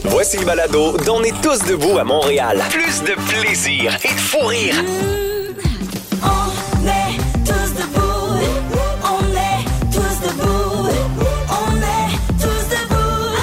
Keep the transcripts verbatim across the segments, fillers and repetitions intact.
Voici le balado dont on est tous debout à Montréal. Plus de plaisir et de fou rire. Mmh, on est tous debout. On est tous debout. On est tous debout.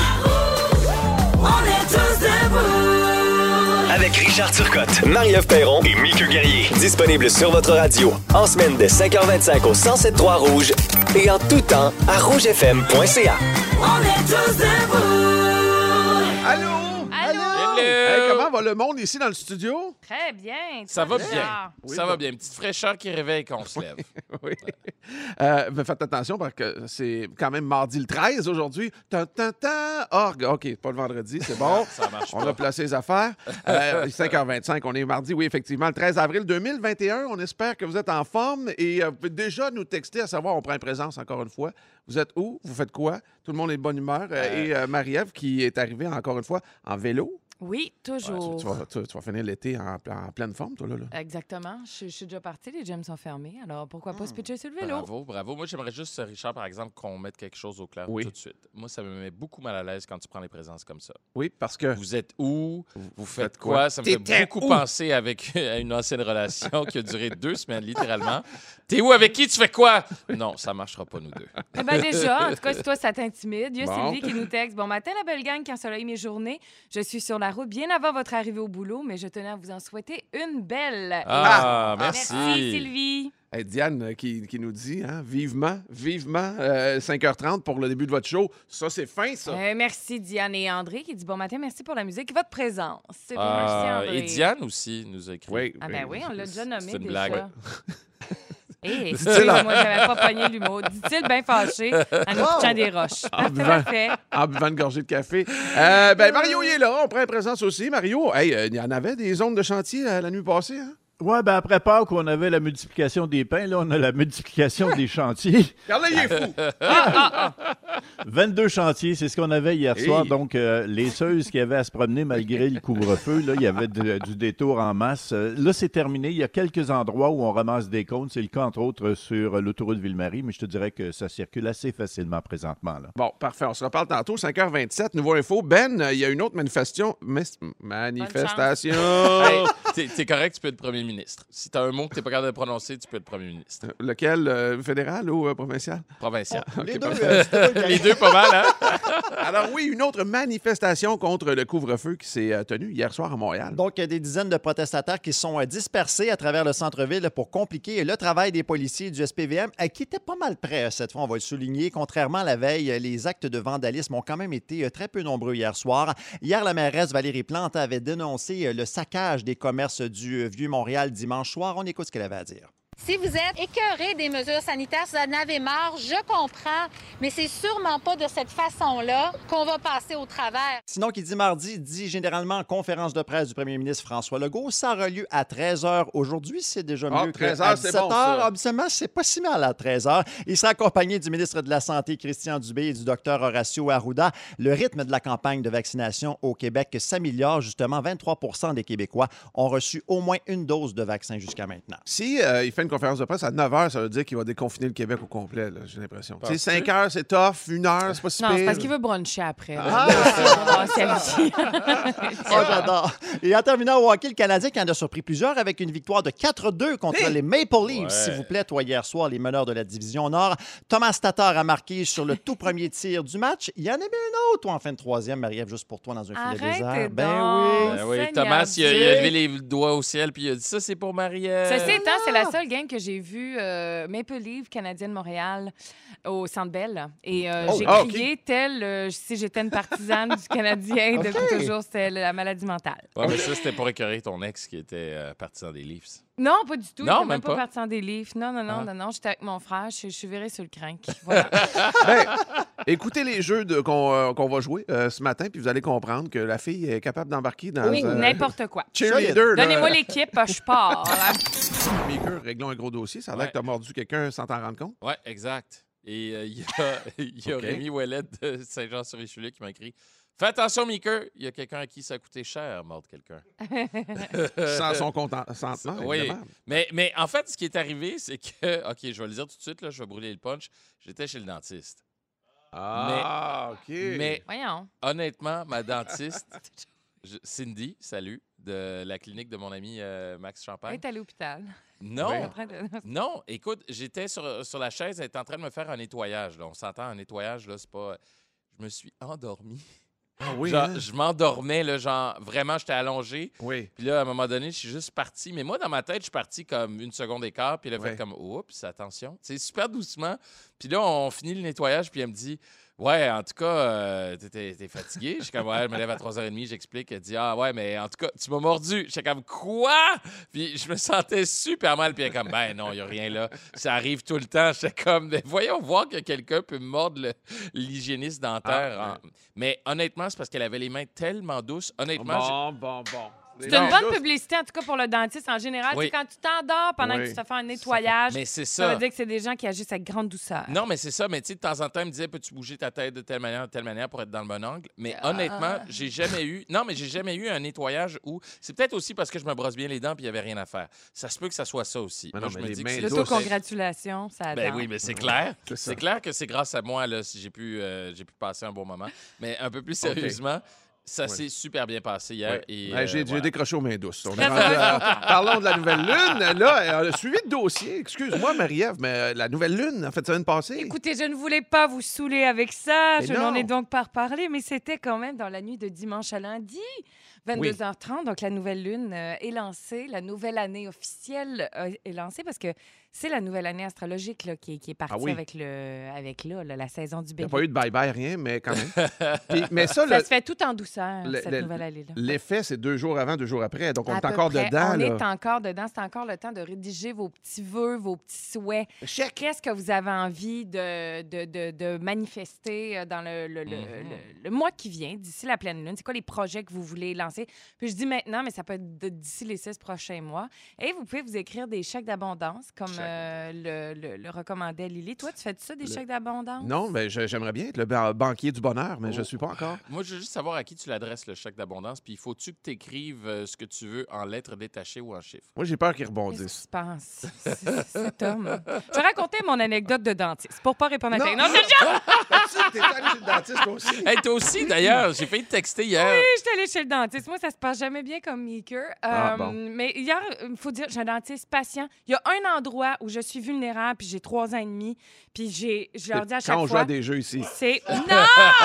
On est tous debout. Avec Richard Turcotte, Marie-Ève Perron et Mickey Guerrier. Disponible sur votre radio en semaine dès cinq heures vingt-cinq au cent sept point trois Rouge et en tout temps à rouge f m point c a. On est tous debout. Allô? Allô? Hey, comment va le monde ici dans le studio? Très bien. Ça va Très bien. Oui, ça bon. va bien. Une petite fraîcheur qui réveille quand on se lève. Oui. Euh, mais faites attention parce que c'est quand même mardi le treize aujourd'hui. Ta, ta, ta, orgue. OK, pas le vendredi, c'est bon. Ça marche On pas. a placé les affaires. Euh, cinq heures vingt-cinq, on est mardi, oui, effectivement, le treize avril deux mille vingt et un. On espère que vous êtes en forme et euh, vous pouvez déjà nous texter à savoir, on prend une présence encore une fois. Vous êtes où? Vous faites quoi? Tout le monde est de bonne humeur. Euh, Euh. Et euh, Marie-Ève qui est arrivée encore une fois en vélo. Oui, Ouais, toujours. tu, tu vas, tu- tu vas finir l'été en, en pleine forme, toi, là. là. Exactement. Je, je suis déjà partie, les gyms sont fermés. Alors, pourquoi pas se pitcher sur le vélo? Bravo, bravo. Moi, j'aimerais juste, Richard, par exemple, qu'on mette quelque chose au clair Oui. tout de suite. Moi, ça me met beaucoup mal à l'aise quand tu prends les présences comme ça. Oui, parce que... Vous êtes où? Vous faites faites quoi? quoi? Ça me fait T'étais beaucoup où? penser avec, à une ancienne relation qui a duré deux semaines, littéralement. T'es où? Avec qui? Tu fais quoi? Non, ça marchera pas, nous deux. Eh bien, déjà, en tout cas, si toi, ça t'intimide, il y a Bon. Sylvie qui nous texte. Bon matin, la belle gang, qui ensoleille mes journées. Je suis sur la route bien avant votre arrivée au boulot, mais je tenais à vous en souhaiter une belle. Ah, Merci, merci. Sylvie. Hey, Diane euh, qui, qui nous dit, hein, vivement, vivement, euh, cinq heures trente pour le début de votre show. Ça, c'est fin, ça. Euh, merci, Diane et André, qui dit bon matin, merci pour la musique et votre présence. C'est bon, Ah, merci, André. et Diane aussi nous a écrit. Oui. Ah, ben oui, on l'a déjà nommé. C'est une déjà. blague. Hé, Dit-il moi, en- j'avais pas pogné l'humour. Dit-il bien fâché en nous pitchant des roches. En buvant, Parfait. en buvant une gorgée de café. Euh, ben, Mario, il est là. On prend une présence aussi. Mario, hey, euh, il y en avait des zones de chantier euh, la nuit passée, hein? Ouais, ben après Pâques, on avait la multiplication des pains. Là, on a la multiplication des chantiers. Regarde-le, il est fou. vingt-deux chantiers, c'est ce qu'on avait hier Hey. soir. Donc, euh, les ceuses qui avaient à se promener malgré le couvre-feu, là, il y avait de- du détour en masse. Euh, là, c'est terminé. Il y a quelques endroits où on ramasse des cônes. C'est le cas, entre autres, sur euh, l'autoroute Ville-Marie, mais je te dirais que ça circule assez facilement présentement. Là. Bon, parfait. On se reparle tantôt, cinq heures vingt-sept. Nouveau info. Ben, euh, il y a une autre manifestation. mes- manifestation. Hey, t'es, t'es correct, tu peux être premier ministre. Si t'as un mot que t'es pas capable de prononcer, tu peux être premier ministre. Lequel, euh, fédéral ou euh, provincial? Provincial. Les deux, parfait. euh, c'était pas Les deux, pas mal, hein? Alors oui, une autre manifestation contre le couvre-feu qui s'est euh, tenue hier soir à Montréal. Donc, il y a des dizaines de protestataires qui sont euh, dispersés à travers le centre-ville pour compliquer le travail des policiers du S P V M, euh, qui étaient pas mal prêts euh, cette fois, on va le souligner. Contrairement à la veille, euh, les actes de vandalisme ont quand même été euh, très peu nombreux hier soir. Hier, la mairesse Valérie Plante avait dénoncé euh, le saccage des commerces du euh, Vieux-Montréal dimanche soir. On écoute ce qu'elle avait à dire. Si vous êtes écœuré des mesures sanitaires, si vous en avez marre, je comprends, mais c'est sûrement pas de cette façon-là qu'on va passer au travers. Sinon, qui dit mardi, dit généralement en conférence de presse du premier ministre François Legault. Ça aura lieu à treize heures aujourd'hui. C'est déjà Ah, mieux que treize à heures, c'est dix-sept bon, heures. ça. Habituellement, c'est pas si mal à treize heures. Il sera accompagné du ministre de la Santé, Christian Dubé, et du docteur Horacio Arruda. Le rythme de la campagne de vaccination au Québec s'améliore. Justement, vingt-trois pour cent des Québécois ont reçu au moins une dose de vaccin jusqu'à maintenant. Si euh, il fait une conférence de presse à neuf heures, ça veut dire qu'il va déconfiner le Québec au complet, là, j'ai l'impression. Tu sais, Penses-tu? cinq heures, c'est tough. Une heure, c'est pas si Non, pire. c'est parce qu'il veut bruncher après. là. Ah! Ah, c'est habitué. Oh, j'adore. Et en terminant au hockey, le Canadien qui en a surpris plusieurs avec une victoire de quatre deux contre Hey! les Maple Leafs, Ouais. s'il vous plaît, toi, hier soir, les meneurs de la division Nord. Thomas Tatar a marqué sur le tout premier tir du match. Il y en avait un autre, toi, en fin de troisième, Marie-Ève, juste pour toi, dans un filet Arrête désert. donc. Ben oui. Ben oui, Seigneur Thomas, il a, il a Dieu. levé les doigts au ciel puis il a dit ça, c'est pour Marie-Ève. Ceci étant, c'est la seule game que j'ai vue euh, Maple Leaf Canadienne Montréal au Centre Bell. Et euh, Oh, j'ai ah, OK. crié tel euh, si j'étais une partisane du Canadien OK. depuis toujours, c'était la maladie mentale. Ouais, mais ça, c'était pour écœurer ton ex qui était euh, partisan des Leafs. Non, pas du tout. Non, J'étais même même pas pas. partie en des livres. Non, non, non, Ah. non, non. J'étais avec mon frère. Je, je suis virée sur le crank. Voilà. Ben, écoutez les jeux de- qu'on euh, qu'on va jouer euh, ce matin, puis vous allez comprendre que la fille est capable d'embarquer dans Oui, un n'importe quoi. cheerleader. là. Donnez-moi l'équipe, je pars. Maker, réglons un gros dossier. Ça a l'air Ouais. que tu as mordu quelqu'un sans t'en rendre compte. Oui, exact. Et euh, il y a, il y a OK. Rémi Ouellet de Saint-Jean-sur-Richelieu qui m'a écrit « Fais attention, Meeker, il y a quelqu'un à qui ça a coûté cher, mordre quelqu'un. » Sans son consentement, Oui, évidemment. mais, mais en fait, ce qui est arrivé, c'est que... OK, je vais le dire tout de suite, là, je vais brûler le punch. J'étais chez le dentiste. Ah, OK. Mais Voyons. honnêtement, ma dentiste, je- Cindy, salut, de la clinique de mon ami euh, Max Elle Champagne. est à l'hôpital. Non, Elle est en train de- non, écoute, j'étais sur, sur la chaise, elle était en train de me faire un nettoyage. Là. On s'entend, un nettoyage, là, c'est pas... Je me suis endormi. Ah oui, Genre, hein? je m'endormais, là, genre, vraiment, j'étais allongé. Oui. Puis là, à un moment donné, je suis juste parti. Mais moi, dans ma tête, je suis parti comme une seconde et quart. Puis elle a Ouais. fait comme, oups, attention. C'est super doucement. Puis là, on finit le nettoyage. Puis elle me dit, ouais, en tout cas, euh, t'es- t'es t'es fatigué. Je suis comme, ouais, je me lève à trois heures trente. J'explique. Elle dit, ah ouais, mais en tout cas, tu m'as mordu. J'étais comme, quoi? Puis je me sentais super mal. Puis elle est comme, ben non, il n'y a rien là. Ça arrive tout le temps. J'étais comme, mais voyons voir que quelqu'un peut me mordre le- l'hygiéniste dentaire. Ah, en- Mais honnêtement, c'est parce qu'elle avait les mains tellement douces. Honnêtement, j'ai- Bon, bon, bon. C'est une bonne publicité, en tout cas, pour le dentiste en général. Oui. Tu sais, quand tu t'endors pendant Oui. que tu te fais un nettoyage, mais c'est ça ça. veut dire que c'est des gens qui agissent avec grande douceur. Non, mais c'est ça. Mais tu sais, de temps en temps, il me disait, peux-tu bouger ta tête de telle manière, de telle manière pour être dans le bon angle? Mais Ah. honnêtement, j'ai jamais eu... Non, mais j'ai jamais eu un nettoyage où... C'est peut-être aussi parce que je me brosse bien les dents puis il n'y avait rien à faire. Ça se peut que ça soit ça aussi. Mais Moi, non, je mais me les dis que mains c'est... douces. L'autocongratulation, ça Ben adore. oui, mais c'est clair. C'est ça. C'est clair que c'est grâce à moi là, si j'ai pu, euh, j'ai pu passer un bon moment. Mais un peu plus sérieusement, ça Ouais. s'est super bien passé hier. Oui. Et, Ouais, j'ai euh, j'ai voilà. décroché aux mains douces. On est Très rendu heureuse à- pour toi. Parlons de la nouvelle lune. Là, euh, suivi de dossier. Excuse-moi, Marie-Ève, mais euh, la nouvelle lune, en fait, semaine passée. Écoutez, je ne voulais pas vous saouler avec ça. Mais je non. n'en ai donc pas reparlé, mais c'était quand même dans la nuit de dimanche à lundi, vingt-deux heures trente. Donc, la nouvelle lune euh, est lancée. La nouvelle année officielle euh, est lancée parce que c'est la nouvelle année astrologique là, qui, est- qui est partie Ah oui. avec, le, avec là, là, la saison du Il n'y a bébé. pas eu de bye-bye, rien, mais quand même. Puis- mais ça, Ça le- se fait tout en douceur, le- cette le- nouvelle année-là. l'effet, c'est deux jours avant, deux jours après. Donc, on À est peu encore près. dedans. On là. est encore dedans. C'est encore le temps de rédiger vos petits vœux, vos petits souhaits. Chèque. Qu'est-ce que vous avez envie de, de, de, de manifester euh, dans le, le, le- Mhm. le- le mois qui vient, d'ici la pleine lune? C'est quoi les projets que vous voulez lancer? Puis je dis maintenant, mais ça peut être de- d'ici les six prochains mois. Et vous pouvez vous écrire des chèques d'abondance, comme Chèques. euh, le, le, le recommandait Lily. Toi, tu fais ça, des Le- chèques d'abondance? Non, mais je- j'aimerais bien être le ban- banquier du bonheur, mais je ne suis pas encore. Moi, je veux juste savoir à qui tu l'adresses, le chèque d'abondance. Puis, faut-tu que tu écrives ce que tu veux en lettres détachées ou en chiffres? Moi, j'ai peur qu'il Qu'est-ce qui rebondisse. se passe? C'est- Cet homme. Je vais raconter mon anecdote de dentiste pour pas répondre à Non. ta... Non, c'est déjà... T'es allé chez le dentiste toi aussi? Hey, toi aussi, d'ailleurs, j'ai failli te texter hier. Oui, je suis allée chez le dentiste. Moi, ça se passe jamais bien comme Meeker. Ah, Euh, bon. Mais hier, il faut dire, j'ai un dentiste patient. Il y a un endroit où je suis vulnérable, puis j'ai trois ans et demi, puis j'ai, je leur dis à chaque Quand on joue fois... à des jeux ici. C'est... Non!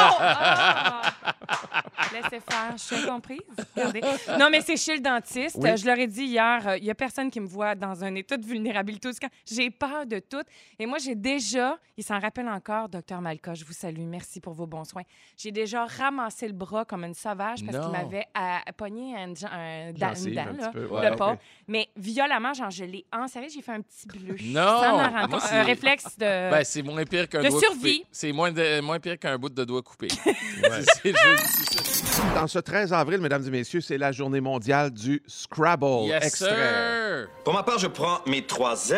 Ah! Laissez faire, je suis incomprise. Regardez. Non, mais c'est chez le dentiste. Oui. Euh, Je leur ai dit hier, euh, il y a personne qui me voit dans un état de vulnérabilité. Tout ce quand- J'ai peur de tout. Et moi, j'ai déjà, il s'en rappelle encore, docteur Malka, je vous salue, merci pour vos bons soins. J'ai déjà ramassé le bras comme une sauvage parce Non. qu'il m'avait à- pogné un, un, dent- une Gencive, dent, un là, petit peu. le Ouais, ok. pauvre. Mais violemment, genre, je l'ai enserré, j'ai fait un petit bleu. Non! Sans m'en rendre Moi, compte. c'est- Un réflexe de... Ben, c'est moins pire qu'un de doigt survie. coupé. C'est moins, de- moins pire qu'un bout de doigt coupé. C'est- c'est juste- Dans ce treize avril, mesdames et messieurs, c'est la journée mondiale du Scrabble. Yes, Extrait. sir! Pour ma part, je prends mes trois Z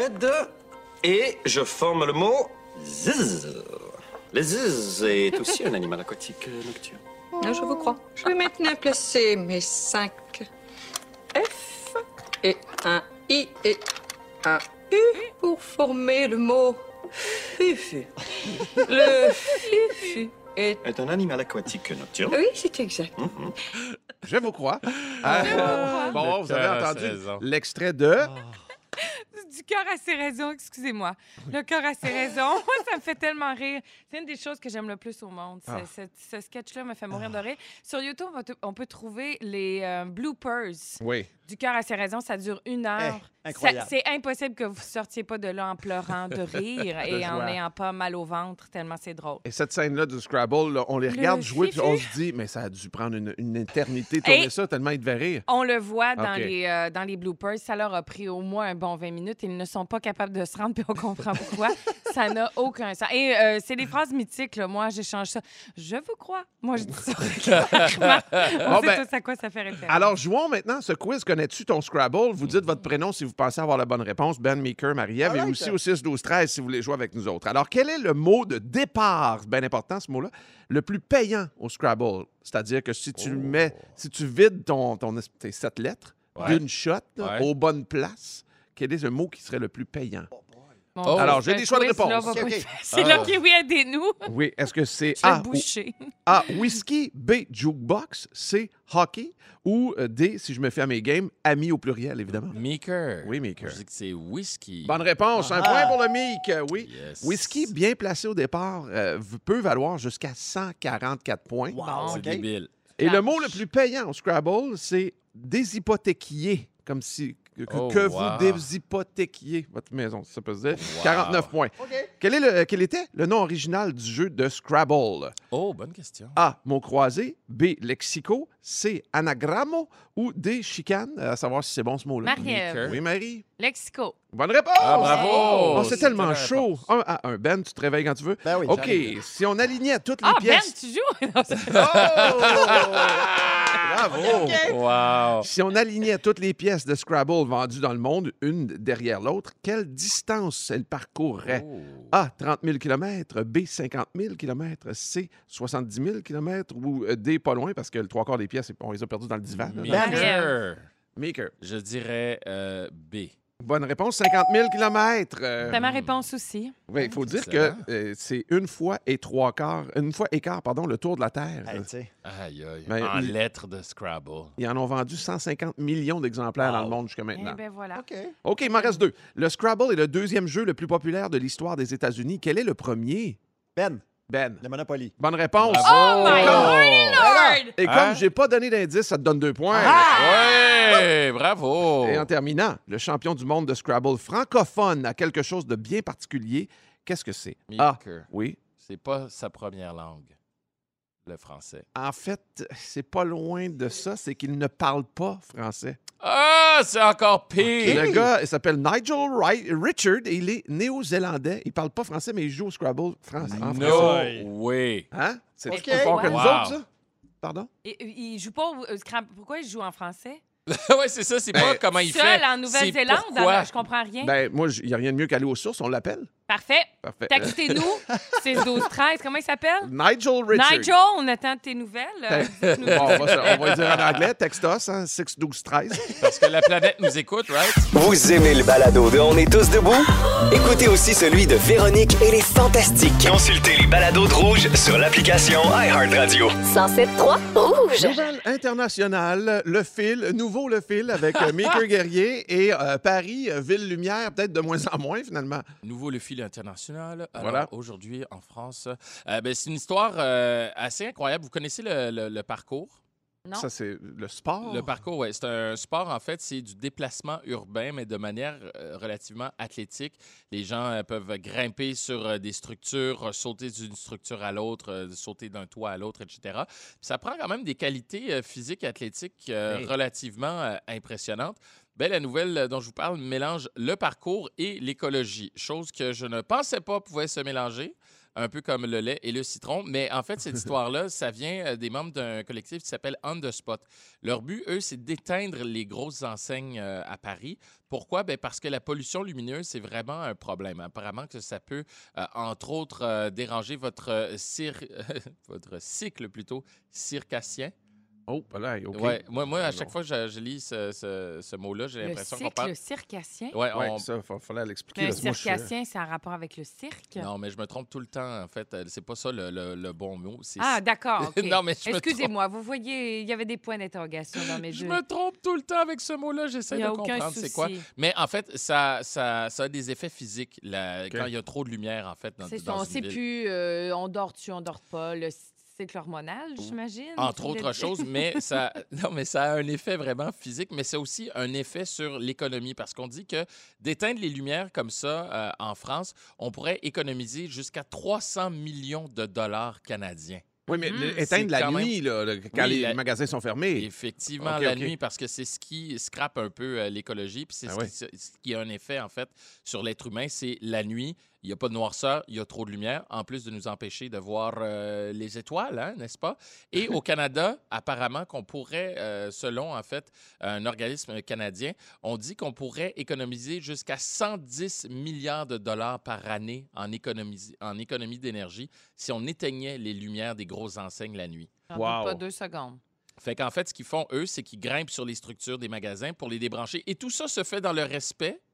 et je forme le mot ziz. Le ziz est aussi un animal aquatique euh, nocturne. Ah, je vous crois. Je vais maintenant placer mes cinq F et un I et un U pour former le mot fufu. Le fufu est... Est un animal aquatique nocturne. Oui, c'est exact. Je vous crois. Euh, bon, Le vous avez cœur a entendu raison. l'extrait de... Du cœur à ses raisons, excusez-moi. Le cœur à ses raisons. Moi, ça me fait tellement rire. C'est une des choses que j'aime le plus au monde. Ah. C'est- Ce, ce sketch-là me fait mourir de rire. Sur YouTube, on, te- on peut trouver les euh, bloopers Oui. du cœur à ses raisons. Ça dure une heure. Eh, incroyable. Ça- C'est impossible que vous sortiez pas de là en pleurant de rire et en joie. n'ayant pas mal au ventre, tellement c'est drôle. Et cette scène-là du Scrabble, là, on les Le regarde jouer, puis fifi. on se dit, mais ça a dû prendre une, une éternité de tourner Et- ça, tellement ils devaient rire. On le voit dans, OK. les, euh, dans les bloopers. Ça leur a pris au moins un bon vingt minutes. Ils ne sont pas capables de se rendre, puis on comprend pourquoi. Ça n'a aucun sens. Et euh, c'est des phrases mythiques. Là. Moi, j'échange ça. Je vous crois. Moi, je dis ça régulièrement. On Bon, sait ben, tous à quoi ça fait référence. Alors, jouons maintenant ce quiz. Connais-tu ton Scrabble? Vous dites votre prénom si vous pensez avoir la bonne réponse. Ben, Meeker, Marie-Ève. I Et like aussi that. au six douze treize si vous voulez jouer avec nous autres. Alors, quel est le mot de départ, c'est bien important ce mot-là, le plus payant au Scrabble? C'est-à-dire que si tu le mets, si tu vides ton, ton, tes sept lettres Ouais. d'une shot là, Ouais. aux bonnes places, quel est le mot qui serait le plus payant? Bon, Oh. Alors, j'ai le des choix de quiz, là, réponse. va OK, pas OK. être facile. Ah. OK, oui, aidez-nous. Oui, est-ce que c'est Je vais A, ou- boucher. A, whisky, B, jukebox, C, hockey, ou euh, D, si je me fais à mes games, amis au pluriel, évidemment? Meeker. Oui, Meeker. Je dis que c'est whisky. Bonne réponse. Un Ah. point pour le Meek. euh, Oui. Yes. Whisky, bien placé au départ, euh, v- peut valoir jusqu'à cent quarante-quatre points. Wow, C'est OK. débile. Et le Planche. mot le plus payant au Scrabble, c'est déshypothéquier. Comme si que, que- Oh, que wow. vous déshypothéquiez votre maison, si ça peut se dire. Wow. quarante-neuf points. OK. Quel, est le, quel était le nom original du jeu de Scrabble? Oh, bonne question. A, mot croisé. B, lexico. C, anagrammo. Ou D, chicane. À savoir si c'est bon ce mot-là. Marie-Ève. Oui, Marie. Lexico. Bonne réponse! Ah, bravo! Oh, c'est tellement la chaud. réponse. Un à un. Ben, tu te réveilles quand tu veux. Ben oui, OK, j'arrive. si on alignait toutes les Ah, Ben, pièces... tu joues? Non, c'est- Oh! Bravo! Wow. Si on alignait toutes les pièces de Scrabble vendues dans le monde, une derrière l'autre, quelle distance elles parcourraient? Oh. A, trente mille kilomètres, B, cinquante mille kilomètres, C, soixante-dix mille kilomètres ou euh, D, pas loin parce que le trois quarts des pièces, on les a perdus dans le divan. là. Meeker. Maker. Je dirais euh, B. Bonne réponse, cinquante mille kilomètres. Euh, C'est ma réponse aussi. oui, il faut dire que Excellent. euh, c'est une fois et trois quarts, une fois et quart, pardon, le tour de la Terre. Hey, tu sais. Aïe, aïe. Ben, en il- lettres de Scrabble. Ils en ont vendu cent cinquante millions d'exemplaires dans Wow. le monde jusqu'à Eh maintenant. ben voilà. OK. OK, il m'en reste deux. Le Scrabble est le deuxième jeu le plus populaire de l'histoire des États-Unis. Quel est le premier? Ben, Ben. le Monopoly. Bonne réponse. Oh my comme- Lord! Et comme Hein? j'ai pas donné d'indice, ça te donne deux points. Ouais, bravo. Et en terminant, le champion du monde de Scrabble francophone a quelque chose de bien particulier. Qu'est-ce que c'est? Ah, Meeker. oui. C'est pas sa première langue, le français. En fait, c'est pas loin de ça, c'est qu'il ne parle pas français. Ah, c'est encore pire. Le gars, il s'appelle Nigel Wright- Richard et il est néo-zélandais. Il parle pas français, mais il joue au Scrabble France, en No français. way. Hein? C'est OK. plus fort que nous Wow. autres, ça? Pardon? Et, euh, il joue pas au au Scrabble. Pourquoi il joue en français? ouais, c'est ça. C'est pas Ben, comment il fait. Seul en c'est Nouvelle-Zélande? pourquoi. Je comprends rien. Ben, moi, il n'y a rien de mieux qu'aller aux sources, on l'appelle. Parfait. Parfait. Textez-nous. six douze treize. Comment il s'appelle? Nigel Richard. Nigel, on attend tes nouvelles. Euh, Te- Bon, on, va, se- on va le dire en anglais. Textos, hein, six douze treize. Parce que la planète nous écoute, right? Vous aimez le balado de On est tous debout? Écoutez aussi celui de Véronique et les Fantastiques. Consultez les balados de Rouge sur l'application iHeartRadio. cent sept trois Rouge. Nouvelle internationale, le fil, nouveau le fil avec euh, Maker Guerrier et euh, Paris, euh, Ville Lumière, peut-être de moins en moins finalement. Nouveau le fil international. Alors, Voilà. aujourd'hui, en France, euh, ben, c'est une histoire euh, assez incroyable. Vous connaissez le, le- le parcours? non. Ça, c'est le sport. Le parcours, oui. C'est un sport, en fait, c'est du déplacement urbain, mais de manière euh, relativement athlétique. Les gens euh, peuvent grimper sur euh, des structures, euh, sauter d'une structure à l'autre, euh, sauter d'un toit à l'autre, et cetera. Puis ça prend quand même des qualités euh, physiques et athlétiques euh, Hey. relativement euh, impressionnantes. Ben, la nouvelle euh, dont je vous parle mélange le parcours et l'écologie, chose que je ne pensais pas pouvait se mélanger. Un peu comme le lait et le citron. Mais en fait, cette histoire-là, ça vient euh, des membres d'un collectif qui s'appelle On the Spot. Leur but, eux, c'est d'éteindre les grosses enseignes euh, à Paris. Pourquoi? Ben parce que la pollution lumineuse, c'est vraiment un problème. Apparemment que ça peut, euh, entre autres, euh, déranger votre, euh, cir- votre cycle plutôt circassien. Oh, voilà, OK. Ouais, moi, moi, à chaque Bon. fois que je, je lis ce, ce- ce mot-là, j'ai Le l'impression qu'on cycle parle... circassien? Ouais, Ouais, on- ça, il fallait l'expliquer. Mais un parce que moi, je suis- circassien, c'est en rapport avec le cirque? Non, mais je me trompe tout le temps, en fait. Euh, C'est pas ça le, le- le bon mot. C'est Ah, d'accord. ok. Non, mais je me Excusez-moi, vous voyez, il y avait des points d'interrogation dans mes Je deux. me trompe tout le temps avec ce mot-là. J'essaie Il y de a aucun comprendre c'est quoi. souci. Mais en fait, ça, ça, ça a des effets physiques là, OK. quand il y a trop de lumière, en fait, dans, C'est ça, dans on une sait ville. plus, euh, on dort-tu, on dort pas, le cycle hormonal, j'imagine? Entre tu voulais autres dire? choses, mais ça, non, mais ça a un effet vraiment physique, mais c'est aussi un effet sur l'économie parce qu'on dit que d'éteindre les lumières comme ça euh, en France, on pourrait économiser jusqu'à trois cents millions de dollars canadiens. Oui, mais Mm. le- C'est éteindre la quand même- nuit, là, le- quand Oui, les la- magasins sont fermés. Effectivement, OK, la OK. nuit, parce que c'est ce qui scrape un peu euh, l'écologie, puis c'est Ah ce, ouais. qui, ce qui a un effet, en fait, sur l'être humain, c'est la nuit. Il n'y a pas de noirceur, il y a trop de lumière, en plus de nous empêcher de voir euh, les étoiles, hein, n'est-ce pas? Et au Canada, apparemment qu'on pourrait, euh, selon, en fait, un organisme canadien, on dit qu'on pourrait économiser jusqu'à cent dix milliards de dollars par année en économie, en économie d'énergie si on éteignait les lumières des grosses enseignes la nuit. J'en doute Wow. pas deux secondes. Fait qu'en fait, ce qu'ils font, eux, c'est qu'ils grimpent sur les structures des magasins pour les débrancher. Et tout ça se fait dans le respect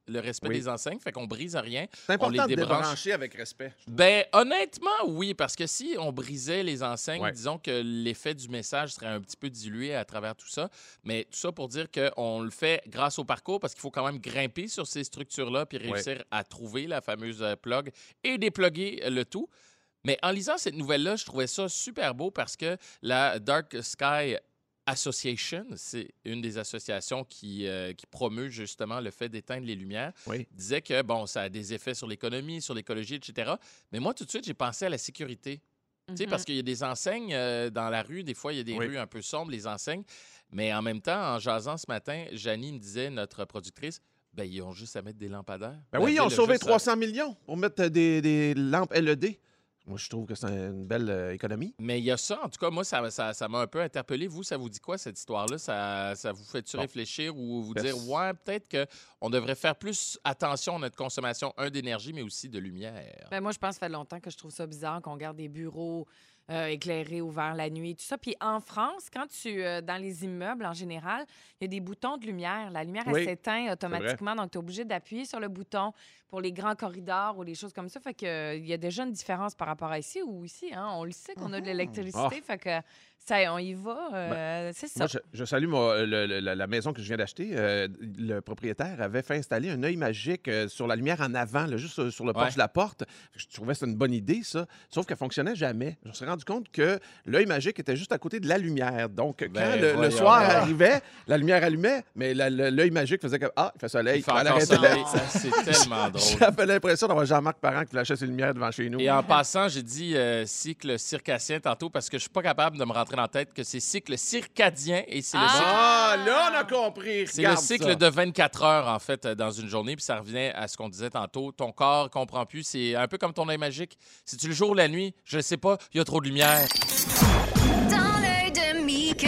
le respect Oui. des enseignes, fait qu'on brise rien. C'est on les important de débranche. débrancher avec respect. je trouve. Ben, honnêtement, oui, parce que si on brisait les enseignes, Ouais. disons que l'effet du message serait un petit peu dilué à travers tout ça. Mais tout ça pour dire qu'on le fait grâce au parcours, parce qu'il faut quand même grimper sur ces structures-là puis réussir à trouver la fameuse euh, plug et dépluguer le tout. Mais en lisant cette nouvelle-là, je trouvais ça super beau parce que la Dark Sky Association, c'est une des associations qui, euh, qui promeut justement le fait d'éteindre les lumières, Oui. disait que bon, ça a des effets sur l'économie, sur l'écologie, et cetera. Mais moi, tout de suite, j'ai pensé à la sécurité. Tu sais, Mhm. parce qu'il y a des enseignes euh, dans la rue, des fois, il y a des Oui. rues un peu sombres, les enseignes. Mais en même temps, en jasant ce matin, Janie me disait, notre productrice, ben, ils ont juste à mettre des lampadaires. Ben La oui, ils ont ville a sauvé juste à- trois cents millions pour mettre des, des lampes L E D. Moi, je trouve que c'est une belle euh, économie. Mais il y a ça, en tout cas, moi, ça ça, ça m'a un peu interpellé. Vous, ça vous dit quoi, cette histoire-là? Ça, ça vous fait-tu Bon. réfléchir ou vous Pers- dire, ouais, peut-être qu'on devrait faire plus attention à notre consommation, un, d'énergie, mais aussi de lumière? Ben, moi, je pense que ça fait longtemps que je trouve ça bizarre qu'on garde des bureaux euh, éclairés, ouverts la nuit, tout ça. Puis en France, quand tu euh, dans les immeubles en général, il y a des boutons de lumière. La lumière, elle Oui, s'éteint automatiquement, donc tu es obligé d'appuyer sur le bouton pour les grands corridors ou les choses comme ça. Fait que euh, il y a déjà une différence par rapport à ici ou ici. Hein? On le sait qu'on a de l'électricité, Ah. fait que ça, on y va. euh, c'est ça. Moi, je, je salue mon- le- le- la, la maison que je viens d'acheter. Euh, le propriétaire avait fait installer un œil magique euh, sur la lumière en avant, là, juste sur, sur le porche Ouais. de la porte. Je trouvais que c'était une bonne idée, ça. Sauf qu'elle fonctionnait jamais. Je me suis rendu compte que l'œil magique était juste à côté de la lumière. Donc, quand Ben, le, le voyons soir donc. arrivait, la lumière allumait, mais la- le- l'œil magique faisait comme Ah, il fait soleil. Il fait Elle encore arrêtait. soleil. Ah, c'est tellement drôle. J'avais l'impression d'avoir Jean-Marc Parent qui flashait ses lumières devant chez nous. Et en passant, j'ai dit euh, cycle circassien tantôt parce que je suis pas capable de me rentrer dans la tête que c'est cycle circadien et c'est le cycle. Ah, là, on a compris. C'est le Regarde cycle ça. de vingt-quatre heures, en fait, euh, dans une journée. Puis ça revient à ce qu'on disait tantôt. Ton corps comprend plus. C'est un peu comme ton œil magique. Si tu le jour ou la nuit, je ne sais pas, il y a trop de lumière. Dans l'œil de Mickey,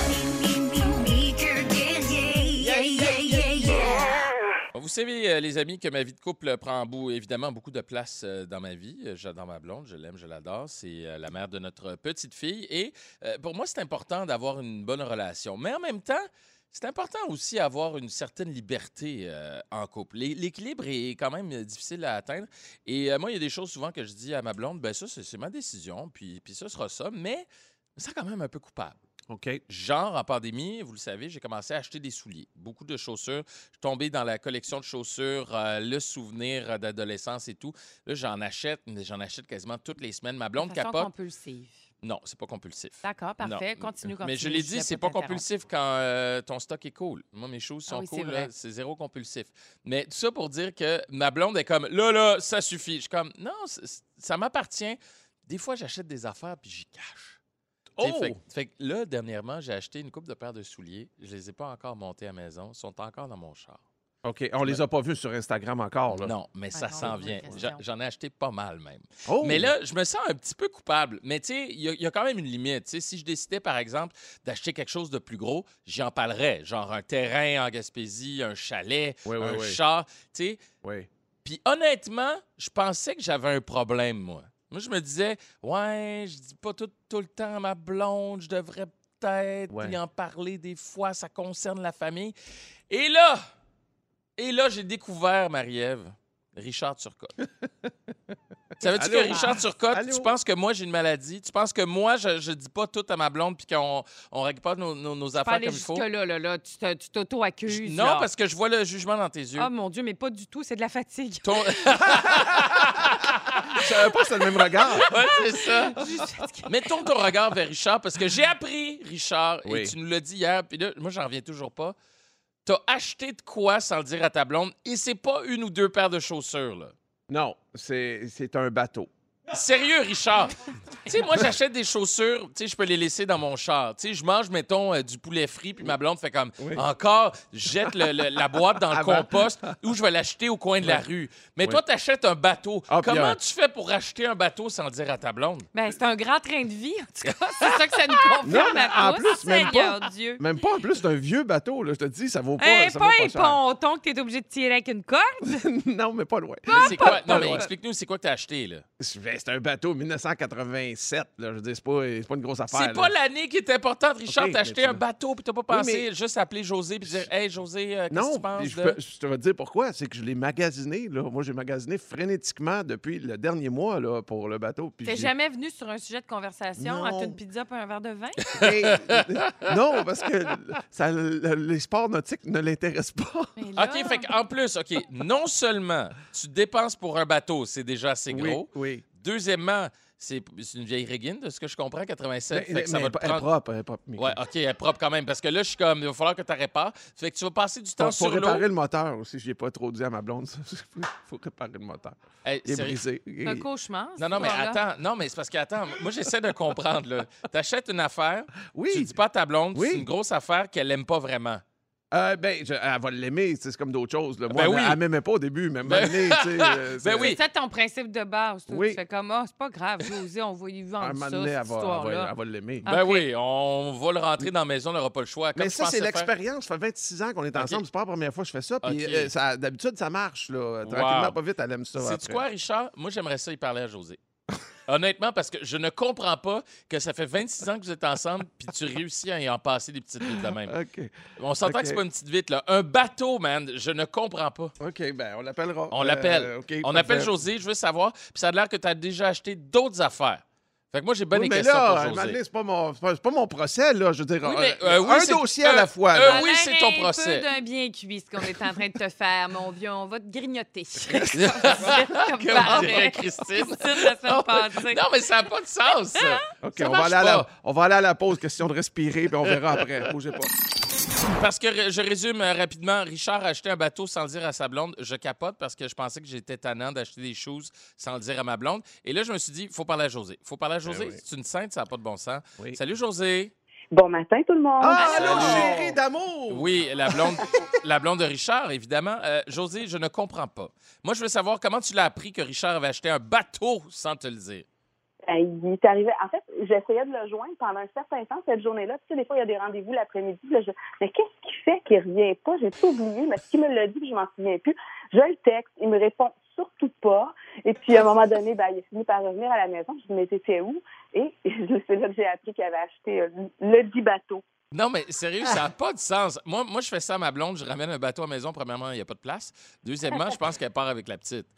Mickey guerrier, yeah, yeah, yeah, yeah. Vous savez, euh, les amis, que ma vie de couple prend bout, évidemment beaucoup de place euh, dans ma vie. Euh, J'adore ma blonde, je l'aime, je l'adore. C'est euh, la mère de notre petite fille. Et euh, pour moi, c'est important d'avoir une bonne relation. Mais en même temps, c'est important aussi d'avoir une certaine liberté euh, en couple. L'é- L'équilibre est quand même euh, difficile à atteindre. Et euh, moi, il y a des choses souvent que je dis à ma blonde, ben ça, c'est c'est ma décision, puis, puis ça sera ça. Mais je me sens quand même un peu coupable. OK. Genre, en pandémie, vous le savez, j'ai commencé à acheter des souliers. Beaucoup de chaussures. Je suis tombé dans la collection de chaussures, euh, le souvenir euh, d'adolescence et tout. Là, j'en achète, mais j'en achète quasiment toutes les semaines. Ma blonde De façon capote. compulsive. Non, c'est pas compulsif. D'accord, parfait. Non. Continue, continue. Mais je l'ai Je dit, voulais c'est pas pas t'interrompre. compulsif quand euh, ton stock est cool. Moi, mes choses Ah sont oui, c'est cool, vrai. là, c'est zéro compulsif. Mais tout ça pour dire que ma blonde est comme, là, là, ça suffit. Je suis comme, non, c- ça m'appartient. Des fois, j'achète des affaires puis j'y cache. T'sais, Oh! Fait, que- fait que là, dernièrement, j'ai acheté une couple de paires de souliers. Je les ai pas encore montés à la maison. Ils sont encore dans mon char. OK. On les a pas vus sur Instagram encore, là. Non, mais ça Ah, s'en bonne vient. question. J'en- J'en ai acheté pas mal, même. Oh! Mais là, je me sens un petit peu coupable. Mais tu sais, il y, a- il y a quand même une limite. Tu sais, si je décidais, par exemple, d'acheter quelque chose de plus gros, j'en parlerais. Genre un terrain en Gaspésie, un chalet, Oui, oui, un oui. char. Tu sais, Oui. puis honnêtement, je pensais que j'avais un problème, moi. Moi, je me disais, ouais, je dis pas tout, tout le temps à ma blonde, je devrais peut-être Ouais. y en parler des fois, ça concerne la famille. Et là, et là, j'ai découvert, Marie-Ève, Richard Turcotte. Savais-tu que Allô? Richard Turcotte, Allô? tu penses que moi, j'ai une maladie? Tu penses que moi, je, je dis pas tout à ma blonde puis qu'on on règle pas nos, nos, nos Pas affaires aller comme il faut? jusque-là, là, là. Tu te- tu t'auto-accuses. Non, là. parce que je vois le jugement dans tes yeux. Ah, mon Dieu, mais pas du tout. C'est de la fatigue. Ton- Je savais pas que c'était le même regard. Ouais, c'est ça. Je suis fatiguée. Mettons ton regard vers Richard, parce que j'ai appris, Richard, Oui. et tu nous l'as dit hier, puis là, moi, j'en reviens toujours pas. T'as acheté de quoi sans le dire à ta blonde, et c'est pas une ou deux paires de chaussures, là. Non, c'est c'est un bateau. Sérieux, Richard? Tu sais, moi, j'achète des chaussures, tu sais, je peux les laisser dans mon char. Tu sais, je mange, mettons, euh, du poulet frit, puis ma blonde fait comme, Oui. encore, je jette le- le- la boîte dans le Avant. compost ou je vais l'acheter au coin de la rue. Mais Oui. toi, t'achètes un bateau. Ah, puis, Comment euh, tu fais pour acheter un bateau sans le dire à ta blonde? Ben, c'est un grand train de vie, en tout cas. C'est ça que ça nous confirme Non, mais à en tous, plus, même Seigneur pas. Dieu. Même pas en plus, c'est un vieux bateau, là. Je te dis, ça vaut pas, Hey, ça pas vaut un pas cher. ponton que t'es obligé de tirer avec une corde. Non, mais pas loin. Mais c'est quoi? Non, mais loin. explique-nous, c'est quoi que t'as acheté, là? Je vais- c'est un bateau dix-neuf cent quatre-vingt-sept. Là. Je veux dire, c'est pas, c'est pas une grosse affaire. C'est pas là. l'année qui est importante, Richard. OK, T'as acheté mais un tu- bateau puis t'as pas Oui, pensé mais- juste appeler José puis dire « Hey, José, euh, qu'est-ce que Non, tu penses puis je, de... peux- je te vais te dire pourquoi. C'est que je l'ai magasiné. Là. Moi, j'ai magasiné frénétiquement depuis le dernier mois là, pour le bateau. Puis T'es j'ai- jamais venu sur un sujet de conversation Non. entre une pizza et un verre de vin? Mais- non, parce que ça, le- les sports nautiques ne l'intéressent pas. Mais là- OK, fait qu'en plus, OK, non seulement tu dépenses pour un bateau, c'est déjà assez gros. Oui, oui. Deuxièmement, c'est c'est une vieille régine, de ce que je comprends, quatre-vingt-sept. Mais, fait que ça mais va te elle est prendre... propre, elle est propre. Mickey. Ouais, OK, elle est propre quand même. Parce que là, je suis comme, il va falloir que tu répares. Fait que tu vas passer du temps Pour, sur pour l'eau. réparer le moteur aussi, je n'ai pas trop dit à ma blonde. Il faut, faut réparer le moteur. Hey, Il est sérieux? brisé. C'est un cauchemar. Non, non, mais attends. Non, mais c'est parce que, attends, moi, j'essaie de comprendre. Là. T'achètes une affaire, Oui. tu dis pas à ta blonde, Oui. c'est une grosse affaire qu'elle aime pas vraiment. Euh, ben, je- elle va l'aimer, c'est comme d'autres choses. Là. Moi, Ben elle, oui. elle m'aimait pas au début, mais à un Ben- moment donné, tu sais, euh, Ben c'est- oui. C'est ça ton principe de base. toi. Oui. Tu fais comme, ah, c'est pas grave, José, on va y à un vendre moment ça, donné, cette elle va, elle histoire-là. va- elle va l'aimer. Ben OK. oui, on va le rentrer dans la maison, on n'aura pas le choix. Comme Mais je ça, c'est pensais faire- l'expérience. Ça fait vingt-six ans qu'on est ensemble. C'est pas la première fois que je fais ça. Puis OK. euh, ça- d'habitude, ça marche. Là. Tranquillement, Wow. pas vite, elle aime ça. Sais-tu après. quoi, Richard? Moi, j'aimerais ça y parler à José. Honnêtement, parce que je ne comprends pas que ça fait vingt-six ans que vous êtes ensemble puis tu réussis à y en passer des petites vites de même. OK. On s'entend OK. que c'est pas une petite vite, là. Un bateau, man, je ne comprends pas. OK, ben, on l'appellera. On Euh, l'appelle. OK, On parfait. appelle José, je veux savoir. Puis ça a l'air que tu as déjà acheté d'autres affaires. Fait que moi, j'ai bonne Oui, des mais questions là, pour à un moment José. donné, c'est pas, mon- c'est pas, c'est pas mon procès, là. Je veux dire, Oui, euh, mais, euh, oui, un c'est- dossier à euh, la fois. euh, là. oui, Ça a c'est l'air ton un procès. peu d'un bien cuit, ce qu'on est en train de te faire, mon vieux. On va te grignoter. Comme Comment parlait dirait Christine? Christine la semaine passée. Non, mais ça n'a pas de sens, ça. OK, Ça on va, marche aller à la, pas. on va aller à la pause, question de respirer, puis on verra après. Bougez pas. Parce que re- je résume euh, rapidement, Richard a acheté un bateau sans le dire à sa blonde. Je capote parce que je pensais que j'étais tannant d'acheter des choses sans le dire à ma blonde. Et là, je me suis dit, il faut parler à José. Il faut parler à José. Ben oui. C'est une sainte, ça n'a pas de bon sens. Oui. Salut, José. Bon matin, tout le monde. Ah, allô, Salut. chérie d'amour! Oui, la blonde, la blonde de Richard, évidemment. Euh, José, je ne comprends pas. Moi, je veux savoir comment tu l'as appris que Richard avait acheté un bateau sans te le dire. Euh, il est arrivé. En fait, j'essayais de le joindre pendant un certain temps cette journée-là. Tu sais, des fois, il y a des rendez-vous l'après-midi. Là, je... Mais qu'est-ce qui fait qu'il revient pas? J'ai tout oublié, mais ce qu'il me l'a dit, puis je m'en souviens plus. Je le texte, il me répond surtout pas. Et puis, à un moment donné, ben, il a fini par revenir à la maison. Je me dis, mais t'étais où? Et c'est là que j'ai appris qu'il avait acheté euh, le dit bateau. Non, mais sérieux, ça n'a pas de sens. Moi, moi, je fais ça à ma blonde. Je ramène un bateau à la maison. Premièrement, il n'y a pas de place. Deuxièmement, je pense qu'elle part avec la petite.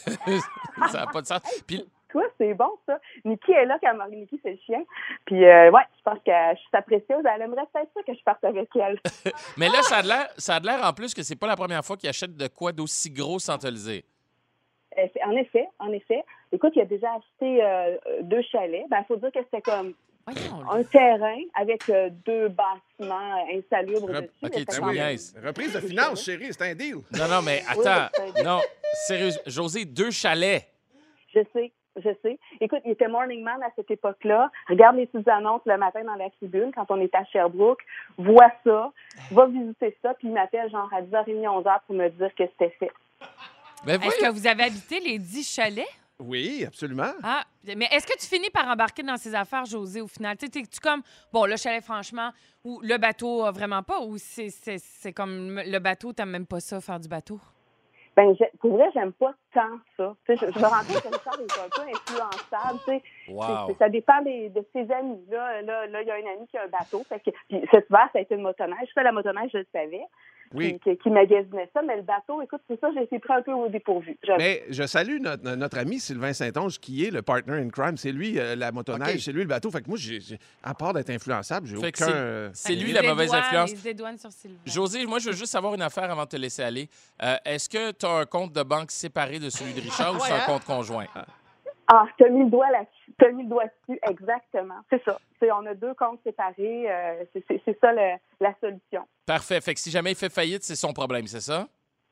Ça n'a pas de sens. Puis, Toi, c'est bon, ça. Niki est là quand Marie Niki, c'est le chien. Puis, euh, ouais, je pense que je suis sa précieuse. Elle aimerait peut-être ça que je parte avec elle. mais là, ça a l'air, ça a l'air en plus que c'est pas la première fois qu'il achète de quoi d'aussi gros sans te le dire. Euh, c'est- En effet, en effet. Écoute, il a déjà acheté euh, deux chalets. Ben, il faut dire que c'était comme Voyons, un terrain avec euh, deux bâtiments euh, insalubres Rep- dessus. OK, Mais c'était tu quand me même- niaises. Reprise de finances, chérie, c'est un deal. Non, non, mais Oui, attends. c'est- Non, sérieux. José, deux chalets. Je sais, je sais. Écoute, il était morning man à cette époque-là. Regarde les petites annonces le matin dans la tribune quand on est à Sherbrooke. Vois ça, va visiter ça, puis il m'appelle genre à dix heures trente, onze heures pour me dire que c'était fait. Ben, Est-ce voyons. que vous avez habité les dix chalets? Oui, absolument. Ah, mais est-ce que tu finis par embarquer dans ces affaires, José, au final? Tu sais, t'es-tu comme, bon, le chalet, franchement, ou le bateau, euh, vraiment pas, ou c'est, c'est, c'est comme le bateau, t'aimes même pas ça, faire du bateau? Ben, j'ai- pour vrai, j'aime pas tant ça. Tu sais, je, je me rends compte que Richard est un peu influençable. Tu sais. Wow. C'est- c'est- ça dépend des- de ses amis. Là, là, là, il y a un ami qui a un bateau. Fait que, puis cet hiver, ça a été une motoneige. Ça, la motoneige, je le savais. Oui. Qui, qui, qui magasinait ça. Mais le bateau, écoute, c'est ça, j'ai été pris un peu au dépourvu. Je- Mais je salue notre, notre ami Sylvain Saint-Onge, qui est le partner in crime. C'est lui, euh, la motoneige, OK. c'est lui le bateau. Fait que moi, j'ai, j'ai- à part d'être influençable, j'ai Fait que aucun... c'est- euh, C'est Il lui se la mauvaise dédouane, influence. Il se dédouane sur Sylvain. José, moi, je veux juste savoir une affaire avant de te laisser aller. Euh, est-ce que tu as un compte de banque séparé de celui de Richard ou c'est un compte conjoint? Ah, t'as mis le doigt là-dessus. T'as mis le doigt dessus, exactement. C'est ça. C'est, on a deux comptes séparés. euh, c'est, c'est, c'est ça le- la solution. Parfait. Fait que si jamais il fait faillite, c'est son problème, c'est ça?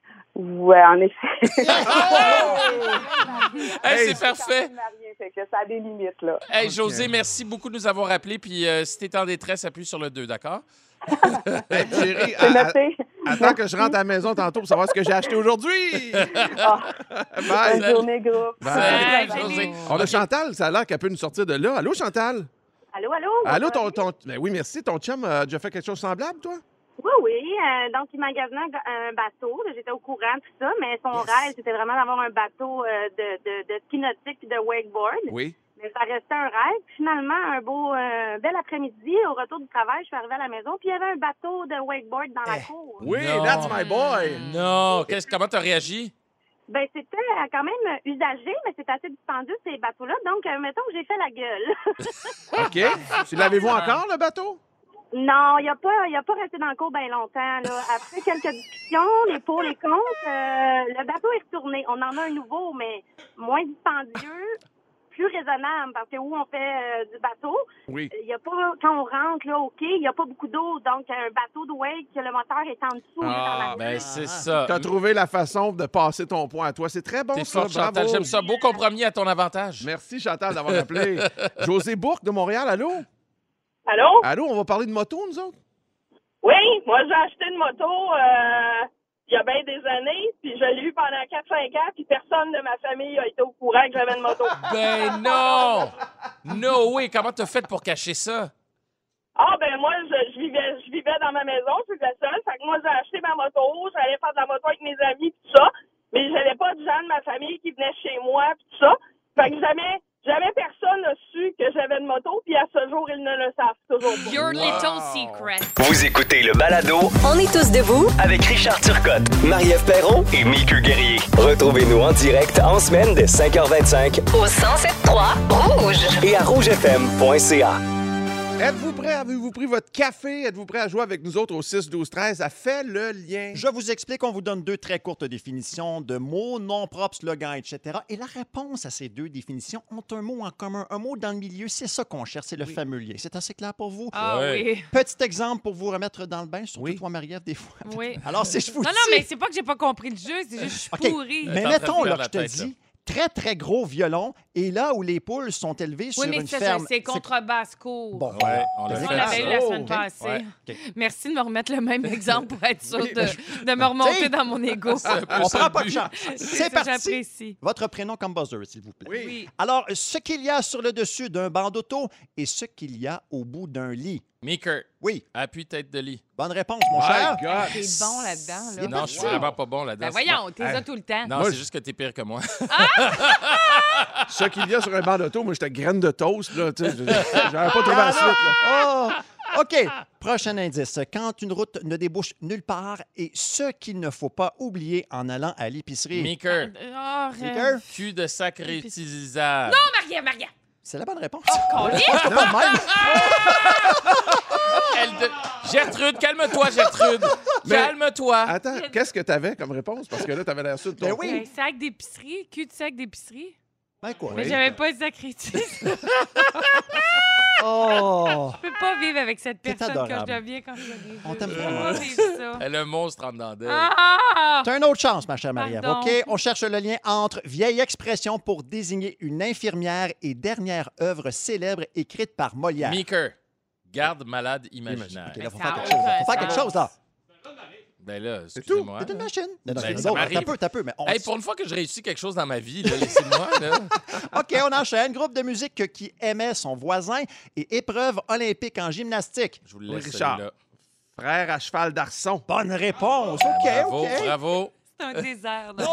Ouais, en effet. Hey, c'est parfait. Marié, fait que ça a des limites, là. Hey, José, merci beaucoup de nous avoir appelés. Puis euh, si t'es en détresse, appuie sur le deux, d'accord? Hey, chérie, C'est à- à- noté. attends que je rentre à la maison tantôt pour savoir ce que j'ai acheté aujourd'hui. Ah, Bye. bonne journée, groupe. Bye. Bye, José. Julie. On a Chantal, ça a l'air qu'elle peut nous sortir de là. Allô, Chantal? Allô, allô? Allô, ça va ton, bien? ton... Ben oui, merci. Ton chum a déjà fait quelque chose de semblable, toi? Oui, oui. Euh, donc, il magasinait un, un bateau. Là, j'étais au courant, tout ça, mais son Yes. rêve, c'était vraiment d'avoir un bateau euh, de, de, de ski nautique et de wakeboard. Oui. Mais ça restait un rêve. Finalement, un beau, euh, bel après-midi, au retour du travail, je suis arrivée à la maison, puis il y avait un bateau de wakeboard dans la cour. Oui, Non. that's my boy. Non. Qu'est-ce, comment t'as réagi? Ben, c'était euh, quand même usagé, mais c'était assez dispendieux, ces bateaux-là. Donc, euh, mettons que j'ai fait la gueule. OK. Tu l'avez-vous encore, le bateau? Non, il n'a pas, il a pas resté dans le cours bien longtemps. Là. Après quelques discussions, les pour, les contre, euh, le bateau est retourné. On en a un nouveau, mais moins dispendieux, plus raisonnable, parce que où on fait euh, du bateau, Oui. il y a pas, quand on rentre, là, OK, il n'y a pas beaucoup d'eau. Donc, un bateau de wake, le moteur est en dessous. là, dans la Ah, Ben, c'est ça. Tu as trouvé la façon de passer ton point à toi. C'est très bon, T'es ça. forte, Chantal. Bravo. J'aime ça. Beau compromis à ton avantage. Merci, Chantal, d'avoir appelé. José Bourque de Montréal, allô? Allô? Allô, on va parler de moto, nous autres? Oui, moi j'ai acheté une moto euh, il y a bien des années, puis je l'ai eu pendant quatre cinq ans, puis personne de ma famille a été au courant que j'avais une moto. Ben non! No way! Comment t'as fait pour cacher ça? Ah ben moi, je, je vivais je vivais dans ma maison, je suis la seule, fait que moi j'ai acheté ma moto, j'allais faire de la moto avec mes amis, puis tout ça, mais j'avais pas de gens de ma famille qui venaient chez moi, puis tout ça. Fait que jamais... Jamais personne n'a su que j'avais une moto, puis à ce jour, ils ne le savent toujours pas. Your little secret. Vous écoutez le balado On est tous debout. avec Richard Turcotte, Marie-Ève Perron et Mickey Guerrier. Retrouvez-nous en direct en semaine dès cinq heures vingt-cinq Au cent sept trois Rouge. et à rouge f m point c a. Êtes-vous prêt? Avez-vous pris votre café? Êtes-vous prêt à jouer avec nous autres au six douze treize? Ça fait le lien. Je vous explique, on vous donne deux très courtes définitions de mots, noms propres, slogans, et cetera. Et la réponse à ces deux définitions ont un mot en commun, un mot dans le milieu. C'est ça qu'on cherche, c'est le fameux lien. C'est assez clair pour vous? Ah Ouais. oui. Petit exemple pour vous remettre dans le bain, surtout Oui. toi, Marie-Ève, des fois. Oui. Alors, si je vous Non, dis... non, mais c'est pas que j'ai pas compris le jeu, c'est juste que je suis OK, pourrie. mais T'es en train de mettons faire là, la je te tête, là. dis, très, très gros violon, et là où les poules sont élevées sur Oui, mais une ça, ferme... c'est contrebasse-court. Bon, Ouais, on l'a Ça, fait. on l'avait eu la Oh, semaine OK. passée. Ouais. OK. Merci de me remettre le même exemple pour être sûr Oui, de, de me remonter T'sais, dans mon ego. On prend pas de chance. C'est C'est ça, parti. j'apprécie. Votre prénom comme buzzer, s'il vous plaît. Oui. Oui. Alors, ce qu'il y a sur le dessus d'un banc d'auto et ce qu'il y a au bout d'un lit. Meeker, Oui, appuie tête de lit. bonne réponse, mon My cher. God. T'es bon là-dedans, là. Non, je suis vraiment pas bon là-dedans. Ben voyons, t'es là tout le temps. Non, Moi, c'est je- juste que t'es pire que moi. Ce qu'il y a sur un banc d'auto, moi, j'étais graine de toast, là. Tu sais, j'avais pas trouvé la suite, là. Oh, OK. Prochain indice. Quand une route ne débouche nulle part et ce qu'il ne faut pas oublier en allant à l'épicerie. Meeker, Oh, Meeker? cul de sac réutilisable. Non, Maria, Maria. C'est la bonne réponse. Colin. C'est pas de même. Elle de- Gertrude, calme-toi, Gertrude. Mais- Calme-toi. Attends, qu'est-ce que t'avais comme réponse? Parce que là, t'avais l'air sûr de ton Ben coup. oui. Un sac d'épicerie, cul de sac d'épicerie. Ben quoi? Mais j'avais pas de sacrétisme. Oh! Je peux pas vivre avec cette T'es personne que je adorable. deviens quand je des On t'aime Je peux vraiment. pas vivre ça. Elle a un monstre en dedans d'elle. Ah! T'as une autre chance, ma chère Marie-Ève. Pardon. OK? On cherche le lien entre vieille expression pour désigner une infirmière et dernière œuvre célèbre écrite par Molière. Meeker, garde malade imaginaire. OK, là, faut Ça faire a quelque chose. aucun Faut faire quelque sens. chose, là. Ben là, C'est excusez-moi. C'est une machine. Non, non, Ben, non, ça non, m'arrive. T'as peu, t'as peu, mais on... Hey, pour une fois que je réussis quelque chose dans ma vie, là, laissez-moi. Là. OK, on enchaîne. Groupe de musique qui aimait son voisin et épreuve olympique en gymnastique. Je vous le laisse, Richard. celui-là. Frère à cheval d'arçon. Bonne réponse. OK, Bravo, OK. bravo. C'est un désert. là.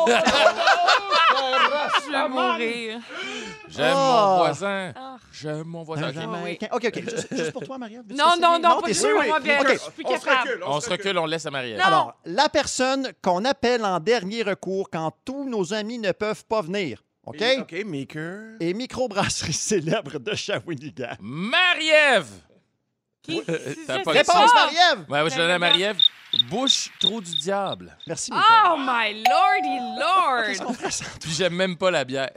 Je vais mourir. J'aime Oh. mon voisin. Ah. J'aime mon voisin. Ok. Jamaïcain. OK, OK. Juste, juste pour toi, Maria. veux-tu Non, essayer? non, non, pas t'es du sûr? tout. Moi, bien, OK. je suis plus On se capable. recule, On se recule, on laisse à Marie-Ève. Non. Alors, la personne qu'on appelle en dernier recours quand tous nos amis ne peuvent pas venir. OK? Et- OK, Maker. Et microbrasserie célèbre de Shawinigan. Marie-Ève! Qui? T'as Je pas sais le Réponse, son. Marie-Ève! Ouais, je donne à Ben, Marie-Ève. Bouche, trou du diable. Merci, Michael. Oh my lordy Qu'est-ce qu'on lord! fait ça? Puis j'aime même pas la bière.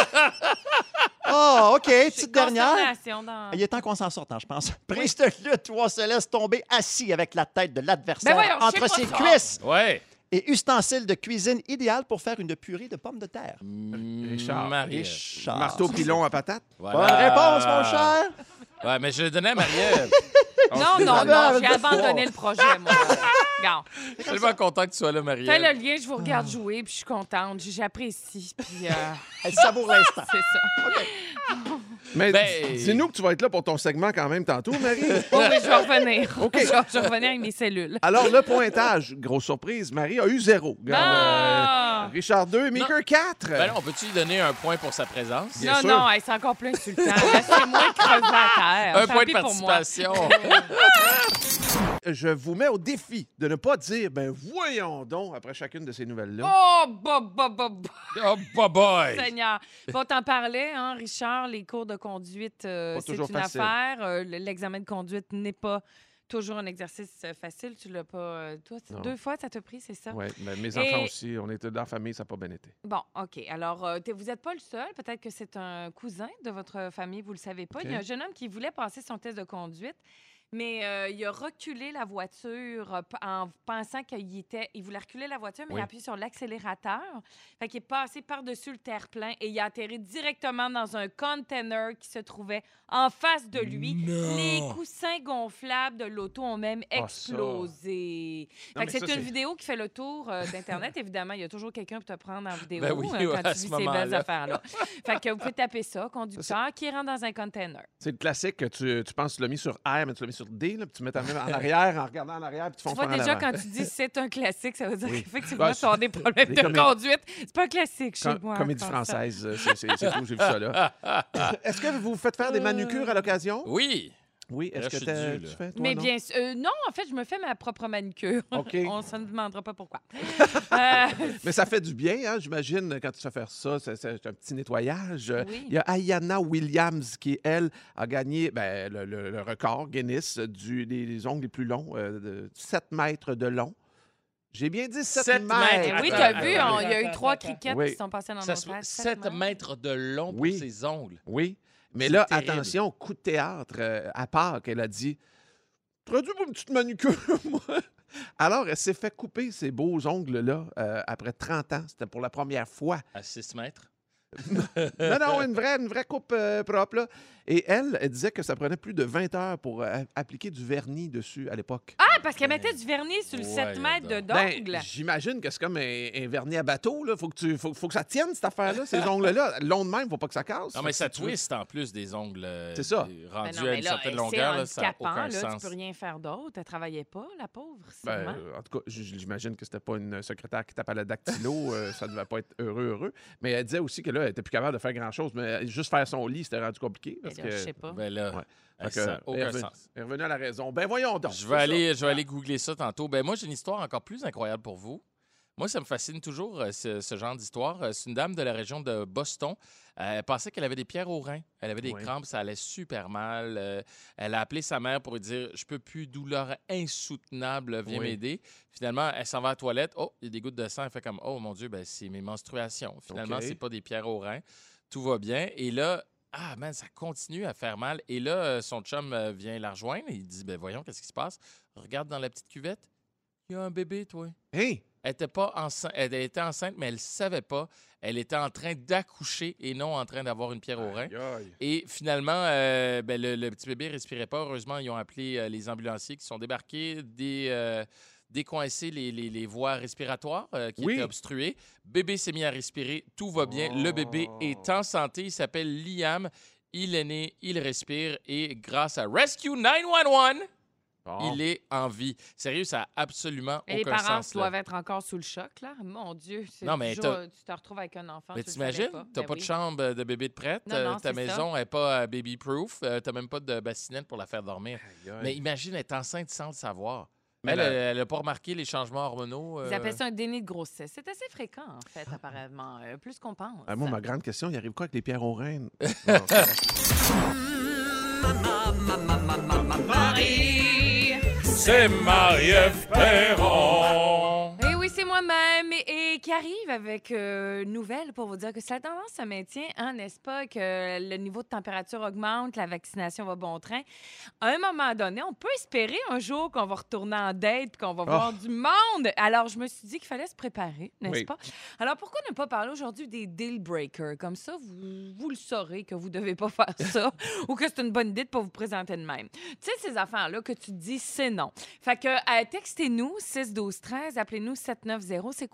Oh, OK. J'ai Petite dernière. consternation dans- Il est temps qu'on s'en sorte, hein, je pense. Prise de lutte où on se laisse tomber assis avec la tête de l'adversaire Ben voyons, je entre sais ses pas ça. cuisses Ouais. et ustensile de cuisine idéal pour faire une purée de pommes de terre. Richard. Marie-Ève. Richard. Marteau pilon à patate. Voilà. Bonne réponse, mon cher. Ouais, mais je l'ai donné à Marie-Ève. Non, non, non, j'ai abandonné le projet, moi. Regarde. Je suis tellement content que tu sois là, Fais Marie-Ève. le lien, je vous regarde jouer, puis je suis contente. J'apprécie, puis euh, Elle savoure l'instant. c'est ça. Mais Ben- dis-nous que tu vas être là pour ton segment quand même tantôt, Marie. Oh oui, je vais revenir. OK. Je, vais, je vais revenir avec mes cellules. Alors, le pointage, grosse surprise, Marie a eu zéro. Regarde, Ah! euh, Richard deux, Meeker quatre. Ben là, on peut-tu lui donner un point pour sa présence? Bien non, sûr. non, hey, c'est encore plus insultant. Laissez-moi crever à terre. Un Tant point de pis pour moi. participation. Je vous mets au défi de ne pas dire, ben voyons donc, après chacune de ces nouvelles-là. Oh, bah, bah, bah, bah. Oh, bye bye! Seigneur. Bon, t'en parlais, hein, Richard, les cours de conduite, euh, Pas c'est toujours une facile. affaire. Euh, l'examen de conduite n'est pas toujours un exercice euh, facile. Tu l'as pas... euh, toi, c'est Non. deux fois, ça t'a pris, c'est ça? Oui, mais mes Et- enfants aussi, on était dans la famille, ça n'a pas bien été. Bon, OK. Alors, euh, t'es- vous n'êtes pas le seul. Peut-être que c'est un cousin de votre famille, vous ne le savez pas. OK. Il y a un jeune homme qui voulait passer son test de conduite, mais euh, il a reculé la voiture euh, p- en pensant qu'il était... Il voulait reculer la voiture, mais Oui. il a appuyé sur l'accélérateur. Fait qu'il est passé par-dessus le terre-plein et il a atterri directement dans un container qui se trouvait en face de lui. Non. Les coussins gonflables de l'auto ont même Ah, ça. explosé. Non, Fait mais que c'est ça, une c'est- vidéo qui fait le tour euh, d'Internet. Évidemment, il y a toujours quelqu'un pour te prendre en vidéo Ben oui, euh, ouais, quand à tu ce vis ces belles moment-là. affaires-là. Fait que vous pouvez taper ça, conducteur qui rentre dans un container. C'est le classique que tu, tu penses que tu l'as mis sur R, mais tu l'as mis sur D, là, puis tu mets ta main en arrière en regardant en arrière, puis tu Tu fonces vois, en déjà, avant. quand tu dis c'est un classique, ça veut dire Oui. qu'effectivement, Ben, tu as des problèmes des de comé- conduite. C'est pas un classique chez Com- moi. comédie faire ça. française, euh, c'est c'est- c'est tout, j'ai vu ça là. Est-ce que vous faites faire des manucures à l'occasion? Oui. Oui, Là, est-ce je que suis t'as- dû, tu là. fais, toi, Mais non? bien sûr. euh, non, en fait, je me fais ma propre manucure. OK. On se ne demandera pas pourquoi. Euh, Mais ça fait du bien, hein, j'imagine, quand tu fais faire ça, c'est c'est un petit nettoyage. Euh, Oui. Il y a Ayana Williams qui, elle, a gagné ben, le, le- le record Guinness du, des, des ongles les plus longs, euh, de sept mètres de long. J'ai bien dit sept, Sept mètres. mètres. oui, tu Attends, as vu, attends, on- il y a eu attends, trois attends. crickets Oui. qui sont passés dans Ça notre se- tête. sept mètres de long pour Oui. ses ongles. Oui. Mais C'est là, terrible. attention, coup de théâtre, euh, à part qu'elle a dit « Traduis pour une petite manucure, moi. » Alors, elle s'est fait couper ces beaux ongles-là euh, après trente ans. C'était pour la première fois. À six mètres. Non, non, une vraie, une vraie coupe euh, propre. Là. Et elle, elle disait que ça prenait plus de vingt heures pour euh, appliquer du vernis dessus à l'époque. Ah, parce qu'elle mettait du vernis sur le Ouais, sept mètres de Ben, d'ongles. j'imagine que c'est comme un, un vernis à bateau. Il faut, que tu- faut, faut que ça tienne, cette affaire-là, ces ongles-là. Long de même, faut pas que ça casse. Non, Fait mais que ça si tu veux- twist en plus des ongles. euh, C'est ça. des- Ben Rendus non, à mais une là, certaine c'est longueur, là, ça n'a handicapant, aucun là, sens. tu peux rien faire d'autre. Elle travaillait pas, la pauvre, Ben, sûrement. euh, en tout cas, j- j'imagine que c'était pas une secrétaire qui tape à la dactylo. euh, ça devait pas être heureux, heureux. Mais elle disait aussi que là, elle était plus capable de faire grand-chose. Mais juste faire son lit, c'était rendu compliqué. Parce Mais là, que... je sais pas. Ben là, Ouais. hey, Fait que, ça n'a elle est aucun revenue- sens. elle est revenue à la raison. Ben voyons donc. Je c'est vais, aller, ça. je vais aller googler ça tantôt. Ben moi, j'ai une histoire encore plus incroyable pour vous. Moi, ça me fascine toujours, euh, ce, ce genre d'histoire. Euh, C'est une dame de la région de Boston. Euh, elle pensait qu'elle avait des pierres aux reins. Elle avait des Oui. crampes, ça allait super mal. Euh, elle a appelé sa mère pour lui dire « Je peux plus, douleur insoutenable, viens Oui. m'aider. » Finalement, elle s'en va à la toilette. Oh, il y a des gouttes de sang. Elle fait comme « Oh mon Dieu, ben, c'est mes menstruations. » Finalement, OK. c'est pas des pierres aux reins. Tout va bien. Et là, ah, man, ça continue à faire mal. Et là, euh, son chum euh, vient la rejoindre. Et il dit, ben voyons, qu'est-ce qui se passe? Regarde dans la petite cuvette. Il y a un bébé, toi. Hein? Elle était pas enceinte. Elle était enceinte, mais elle ne savait pas. Elle était en train d'accoucher et non en train d'avoir une pierre au rein. Aïe, aïe. Et finalement, euh, ben, le, le petit bébé ne respirait pas. Heureusement, ils ont appelé euh, les ambulanciers qui sont débarqués, des, euh, décoincé les, les, les voies respiratoires euh, qui Oui. étaient obstruées. Bébé s'est mis à respirer. Tout va bien. Le bébé est en santé. Il s'appelle Liam. Il est né, il respire et grâce à Rescue neuf un un, Bon. il est en vie. Sérieux, ça n'a absolument Et les aucun parents sens. là. doivent être encore sous le choc, là. Mon Dieu, c'est Non, mais toujours, t'as- tu te retrouves avec un enfant. Mais tu le savais t'imagines, pas. t'as Ben pas oui. de chambre de bébé de prête, Non, euh, non, ta c'est maison n'est pas euh, baby-proof, euh, t'as même pas de bassinette pour la faire dormir. Aïe, aïe. Mais imagine être enceinte sans le savoir. Mais Elle, la- elle n'a pas remarqué les changements hormonaux. Ils euh, appellent ça un déni de grossesse. C'est assez fréquent, en fait, apparemment. euh, plus qu'on pense. Ah, moi, ma grande question, il arrive quoi avec les pierres aux reines? Non, c'est vrai. C'est Marie-Ève Perron. Et oui, c'est moi-même et, et qui arrive avec euh, une nouvelle pour vous dire que si la tendance se maintient, hein, n'est-ce pas, que le niveau de température augmente, la vaccination va bon train, à un moment donné, on peut espérer un jour qu'on va retourner en date et qu'on va voir du monde. Alors, je me suis dit qu'il fallait se préparer, n'est-ce Oui. pas? Alors, pourquoi ne pas parler aujourd'hui des deal breakers? Comme ça, vous, vous le saurez que vous ne devez pas faire ça ou que c'est une bonne idée de pas vous présenter de même. Tu sais, ces affaires-là que tu te dis, c'est non. Fait que, euh, textez-nous six douze treize, appelez-nous sept neuf zéro. C'est quoi vos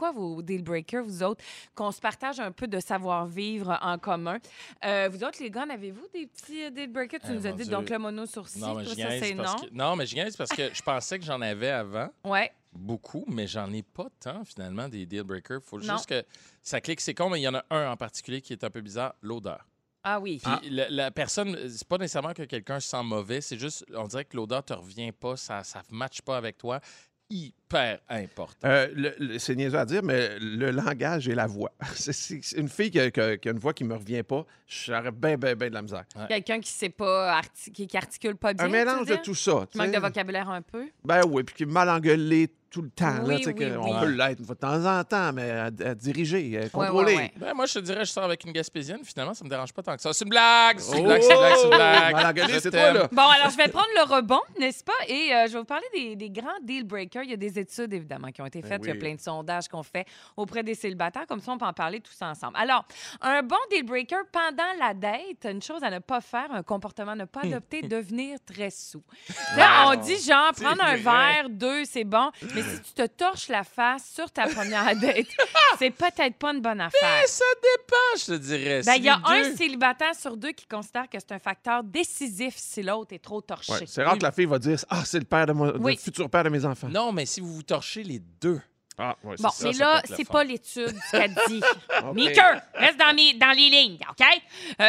deal breakers, vous autres, qu'on se partage un peu de savoir-vivre en commun. Euh, vous autres, les gars, en avez-vous des petits euh, deal breakers? Tu Eh, nous as mon dit Dieu. donc le mono sourcil. Non, mais Toi, je ça, niaise c'est parce non. que... Non, mais je niaise parce que je pensais que j'en avais avant. Ouais. Beaucoup, mais j'en ai pas tant, finalement, des deal breakers. Faut Non. juste que ça clique, c'est con, mais il y en a un en particulier qui est un peu bizarre, l'odeur. Ah oui. Puis la, la personne, c'est pas nécessairement que quelqu'un se sent mauvais, c'est juste, on dirait que l'odeur te revient pas, ça ne matche pas avec toi. Hyper important. Euh, le- le- c'est niaiseux à dire, mais le langage et la voix. C'est, c'est- c'est une fille qui a, qui a- qui a une voix qui me revient pas. J'aurais bien, bien, bien de la misère. Quelqu'un qui sait pas, arti- qui, qui articule pas bien. Un mélange tu de veux dire? tout ça. Qui manque tu sais. de vocabulaire un peu. Ben oui, puis qui est mal engueulé tout le temps. Oui, là, tu sais, oui, que oui. On peut l'être une fois de temps en temps, mais à, à diriger, à Ouais, contrôler. ouais, ouais. Ben, moi, je te dirais, je sors avec une Gaspésienne, finalement, ça me dérange pas tant que ça. C'est une blague! C'est une Oh! blague, c'est une blague, c'est une blague. Mal engueulé, Je c'est toi, t'aime. là. Bon, alors, je vais prendre le rebond, n'est-ce pas? Et euh, je vais vous parler des, des grands deal breakers. Il y a des études, évidemment, qui ont été Ben faites. Il y a oui. plein de sondages qu'on fait auprès des célibataires. Comme ça, on peut en parler tous ensemble. Alors, un bon deal breaker pendant la date, une chose à ne pas faire, un comportement à ne pas adopter, devenir très sous. Là, on dit, genre, C'est prendre un vrai. verre, deux, c'est bon. Mais si tu te torches la face sur ta première date, c'est peut-être pas une bonne affaire. Eh, ça dépend, je te dirais. Ben, Si il y a les un deux- célibataire sur deux qui considère que c'est un facteur décisif si l'autre est trop torché. Ouais, c'est rare que la fille va dire « Ah, c'est le père de mon, Oui. le futur père de mes enfants. » Non, mais si vous vous torchez les deux. Ah, ouais, c'est Bon, ça. mais ça là, peut être le c'est fun. pas l'étude ce qu'elle dit. OK. Meeker, reste dans, mes, dans les lignes, OK? Euh,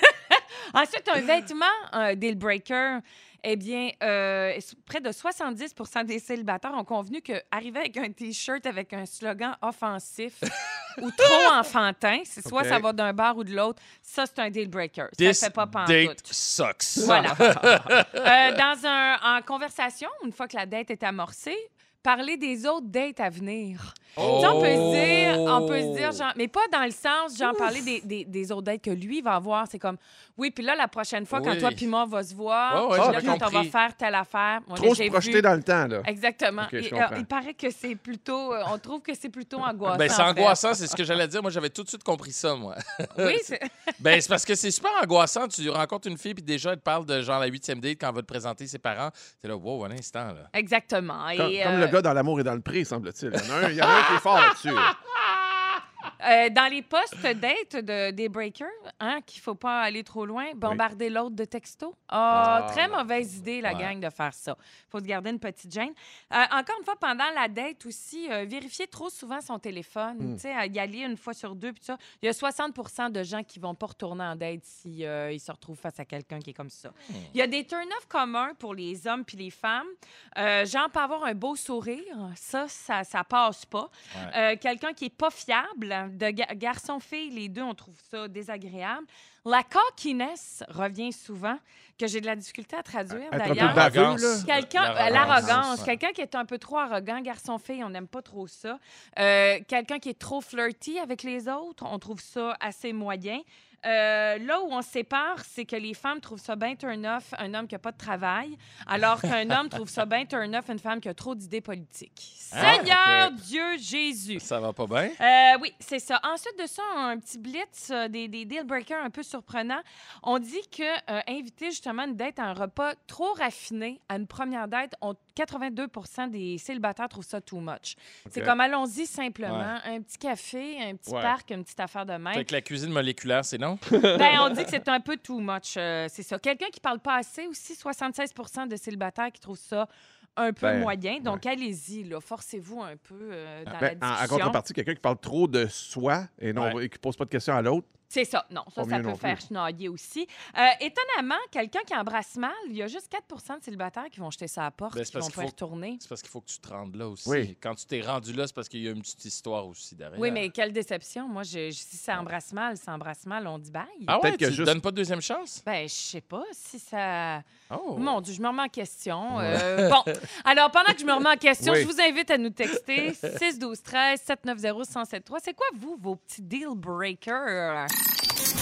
Ensuite, un vêtement, un deal breaker. Eh bien, euh, près de soixante-dix pour cent des célibataires ont convenu qu'arriver avec un T-shirt avec un slogan offensif ou trop enfantin, c'est soit OK. ça va d'un bar ou de l'autre, ça, c'est un deal breaker. Ça This ne fait pas date pantoute. sucks. Voilà. Euh, dans un, en conversation, une fois que la date est amorcée, parler des autres dates à venir. Oh. Tu sais, on peut se dire, on peut se dire, genre, mais pas dans le sens, genre, parler des, des, des autres dates que lui va avoir. C'est comme, oui, puis là, la prochaine fois, quand Oui. toi puis moi, on va se voir, Ouais, ouais, puis j'ai là, quand on va compris. faire telle affaire, moi, là, Trop se j'ai projeter vu- dans le temps, là. Exactement. OK, je Et, euh, comprends. il paraît que c'est plutôt, euh, on trouve que c'est plutôt angoissant. Ben, c'est en fait. angoissant, c'est ce que j'allais dire. Moi, j'avais tout de suite compris ça, moi. Oui, c'est... Ben, c'est parce que c'est super angoissant. Tu rencontres une fille, puis déjà, elle te parle de genre la huitième date quand elle va te présenter ses parents. T'es là, wow, un instant, là. Exactement. Comme, Et, comme euh, le gars dans L'amour et dans le prix, semble-t-il. Il y en a un, il y en a un qui est fort là-dessus. Euh, dans les postes date de, des breakers, hein, qu'il ne faut pas aller trop loin, bombarder l'autre de texto. Ah, Ah, très non. mauvaise idée, la Ouais. gang, de faire ça. Il faut se garder une petite gêne. Euh, encore une fois, pendant la date aussi, euh, vérifier trop souvent son téléphone. Hmm. Tu sais, à y aller une fois sur deux. Puis ça, il y a soixante pour cent de gens qui ne vont pas retourner en date si euh, ils se retrouvent face à quelqu'un qui est comme ça. Il y a des turn-offs communs pour les hommes puis les femmes. Euh, genre, pas avoir un beau sourire, ça, ça, ça passe pas. Ouais. Euh, quelqu'un qui est pas fiable, de ga- garçon-fille, les deux, on trouve ça désagréable. La cockiness revient souvent, que j'ai de la difficulté à traduire Être un peu d'ailleurs. baveux, L'arrogance. là. Quelqu'un, euh, L'arrogance, l'arrogance, ouais. quelqu'un qui est un peu trop arrogant, garçon-fille, on n'aime pas trop ça. Euh, quelqu'un qui est trop flirty avec les autres, on trouve ça assez moyen. Euh, là où on se sépare, c'est que les femmes trouvent ça bien turn-off, un homme qui n'a pas de travail, alors qu'un homme trouve ça bien turn-off, une femme qui a trop d'idées politiques. Ah, Seigneur ok. Dieu Jésus! Ça va pas bien? Euh, oui, c'est ça. Ensuite de ça, un petit blitz, euh, des, des deal breakers un peu surprenants. On dit que euh, inviter justement une date à un repas trop raffiné à une première date, on, quatre-vingt-deux pour cent des célibataires trouvent ça too much. C'est comme allons-y simplement, un petit café, un petit Ouais. parc, une petite affaire de même. Fait que la cuisine moléculaire, c'est non? Ben, on dit que c'est un peu too much, euh, c'est ça. Quelqu'un qui parle pas assez aussi, soixante-seize pour cent de célibataires qui trouvent ça un peu Ben, moyen. Donc, allez-y, là, forcez-vous un peu euh, dans la Ben, en, en discussion. contrepartie, quelqu'un qui parle trop de soi et, non, Ouais. et qui pose pas de questions à l'autre. C'est ça. Non, ça, Pas ça mieux peut non faire plus. chenailler aussi. Euh, étonnamment, quelqu'un qui embrasse mal, il y a juste quatre pour cent de célibataires qui vont jeter ça à la porte, Ben, c'est qui vont parce pas y qu'il faut- retourner. C'est parce qu'il faut que tu te rendes là aussi. Oui. Quand tu t'es rendu là, c'est parce qu'il y a une petite histoire aussi derrière. Oui, mais quelle déception. Moi, je, si ça embrasse mal, ça embrasse mal, on dit bye. Ah ouais, Peut-être tu que te juste- donnes pas de deuxième chance? Ben, je sais pas si ça... Oh. Mon Dieu, je me remets en question. Euh, bon, alors pendant que je me remets en question, Oui. je vous invite à nous texter six douze treize sept neuf zéro un zéro sept trois. C'est quoi, vous, vos petits deal breakers?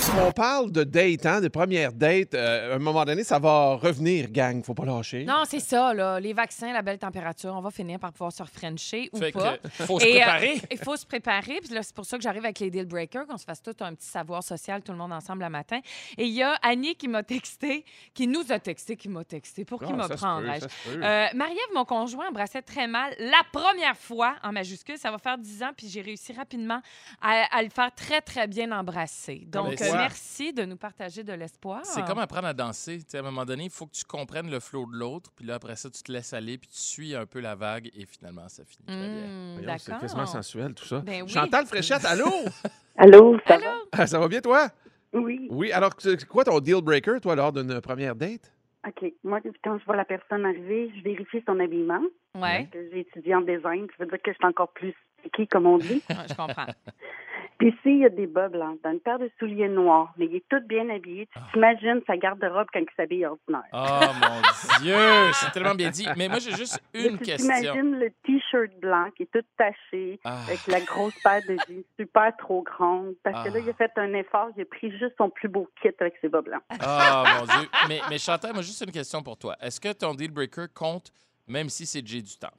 on parle de date, hein, de première date, euh, à un moment donné, ça va revenir, gang. Faut pas lâcher. Non, c'est ça, là. Les vaccins, la belle température, on va finir par pouvoir se refrencher ou Fait pas. que faut se Et, préparer. euh, Il faut se préparer. Puis là, c'est pour ça que j'arrive avec les deal breakers, qu'on se fasse tout un petit savoir social, tout le monde ensemble le matin. Et il y a Annie qui m'a texté, qui nous a texté, qui m'a texté. Pour qui Ah, me ça se prendre? peut, ça se peut. Euh, Marie-Ève, mon conjoint, embrassait très mal la première fois, en majuscule. Ça va faire dix ans, puis j'ai réussi rapidement à, à le faire très, très bien embrasser. Donc, Mais euh, c'est- merci de nous partager de l'espoir. C'est comme apprendre à danser. Tu sais, à un moment donné, il faut que tu comprennes le flow de l'autre, puis là, après ça, tu te laisses aller, puis tu suis un peu la vague, et finalement, ça finit très bien. Mmh, Voyons, c'est d'accord. quasiment sensuel, tout ça. Ben oui. Chantal Fréchette, allô? Allô, ça va? Ah, ça va bien, toi? Oui. Oui, alors, c'est quoi ton deal breaker, toi, lors d'une première date? OK. Moi, quand je vois la personne arriver, je vérifie son habillement. Ouais. Parce que j'ai étudié en design, ça veut dire que je suis encore plus sticky, comme on dit. Ouais, je comprends. Puis s'il y a des bas blancs, dans une paire de souliers noirs, mais il est tout bien habillé, tu t'imagines sa garde-robe quand il s'habille ordinaire. Oh mon Dieu, c'est tellement bien dit. Mais moi, j'ai juste une Là, tu question. t'imagines le T-shirt blanc qui est tout taché, Ah. avec la grosse paire de jeans super trop grande, parce que Ah. là, il a fait un effort, il a pris juste son plus beau kit avec ses bas blancs. Oh mon Dieu. Mais, mais Chantal, moi, juste une question pour toi. Est-ce que ton deal breaker compte même si c'est Jay du Temple?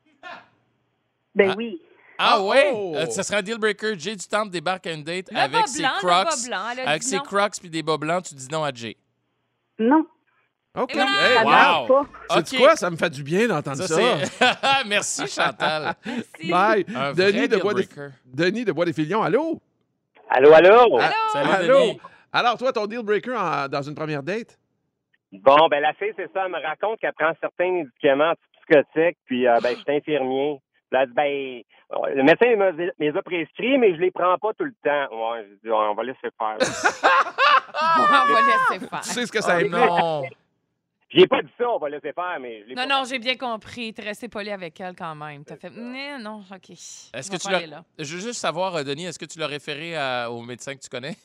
Ben Ah. oui. Ah, Ah, ouais? oh! Euh, ça serait un deal breaker. Jay du Temple débarque à une date Le avec bas ses blanc, le crocs. bas blanc, elle a Avec dit ses non. crocs puis des bas blancs, tu dis non à Jay. Non. OK. Et voilà. Hey, Ça wow. marche pas. sais-tu OK. quoi? Ça me fait du bien d'entendre Ça, ça. c'est- Merci, Chantal. Merci. Bye. Un vrai Denis de, deal Bois des... breaker. Denis de Bois des Filions, allô? Allô, allô? Ah, Salut, allô? Denis. Alors, toi, ton deal breaker en- dans une première date? Bon, ben la fille, c'est ça, elle me raconte qu'elle prend certains médicaments psychotiques, puis euh, ben, je suis infirmier. Puis elle dit, ben, le médecin il me les a prescrits, mais je les prends pas tout le temps. Ouais, je dis, on va laisser faire. On va laisser faire. Tu sais ce que ça Oh implique? non. J'ai pas dit ça, on va laisser faire, mais je l'ai Non, pas non, j'ai bien compris. T'es resté poli avec elle quand même. T'as fait. Non, non, OK. Est-ce On que va tu pas l'as... aller là. Je veux juste savoir, euh, Denis, est-ce que tu l'as référé à- au médecin que tu connais?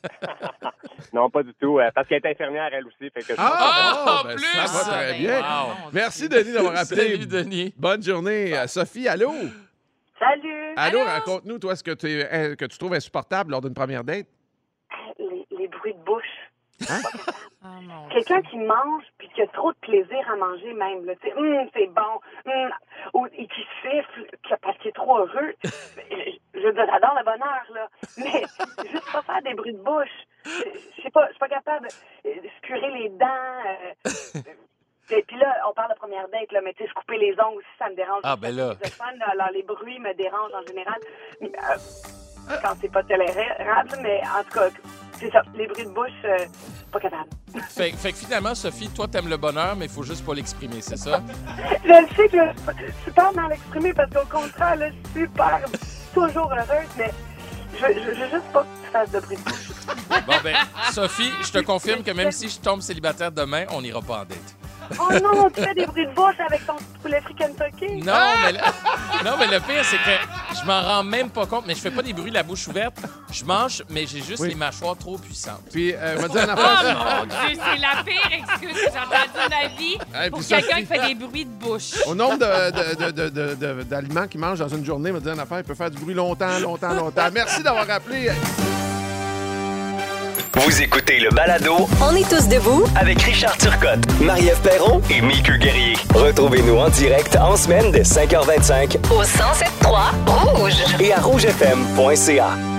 Non, pas du tout, euh, parce qu'elle est infirmière, elle aussi. Fait que je Ah, Ah, bon, en ben, plus! ça va très Ben, bien. wow. mon Merci, Dieu. Denis, d'avoir appelé. Salut, Denis. Bonne journée. Euh, Sophie, allô? Salut! Allô, Allô? raconte-nous, toi, ce que, tu es- que tu trouves insupportable lors d'une première date. Les, les bruits de bouche. Ah, mon Dieu. Quelqu'un qui mange puis qui a trop de plaisir à manger même. Là, tu sais, hum, c'est bon. Hum, ou, et qui siffle que- parce qu'il est trop heureux. Je, je veux dire, j'adore le bonheur, là. Mais juste pas faire des bruits de bouche. Je je sais pas, je suis pas capable de de se curer les dents. euh, Et puis là, on parle de première date, là, mais tu sais, se couper les ongles aussi, ça me dérange. Ah, ben là. Je suis fan, là, alors les bruits me dérangent en général. Euh, quand c'est pas tolérable, mais en tout cas, c'est ça. Les bruits de bouche, euh, pas capable. Fait, fait que finalement, Sophie, toi, t'aimes le bonheur, mais il faut juste pas l'exprimer, c'est ça? Je le sais que je suis super mal exprimée parce qu'au contraire, là, je suis super, toujours heureuse, mais je, je, je veux juste pas que tu fasses de bruit de bouche. Bon, ben, Sophie, je te confirme que même si je tombe célibataire demain, on n'ira pas en date. Oh non, tu fais des bruits de bouche avec ton petit poulet frit Kentucky. Non, mais le... non, mais le pire, c'est que je m'en rends même pas compte, mais je fais pas des bruits la bouche ouverte. Je mange, mais j'ai juste Oui. les mâchoires trop puissantes. Puis, euh, me dire une Oh affaire. mon Dieu, c'est la pire excuse que j'ai entendue de ma vie Hey, pour puis quelqu'un Sophie- qui fait des bruits de bouche. Au nombre de- de- de- de- de- de- d'aliments qu'il mange dans une journée, me dire une affaire, il peut faire du bruit longtemps, longtemps, longtemps. Merci d'avoir appelé. Vous écoutez le balado On est tous debout. avec Richard Turcotte, Marie-Ève Perron et Mickey Guerrier. Retrouvez-nous en direct en semaine dès cinq heures vingt-cinq Au cent sept point trois Rouge. et à rougefm point c a.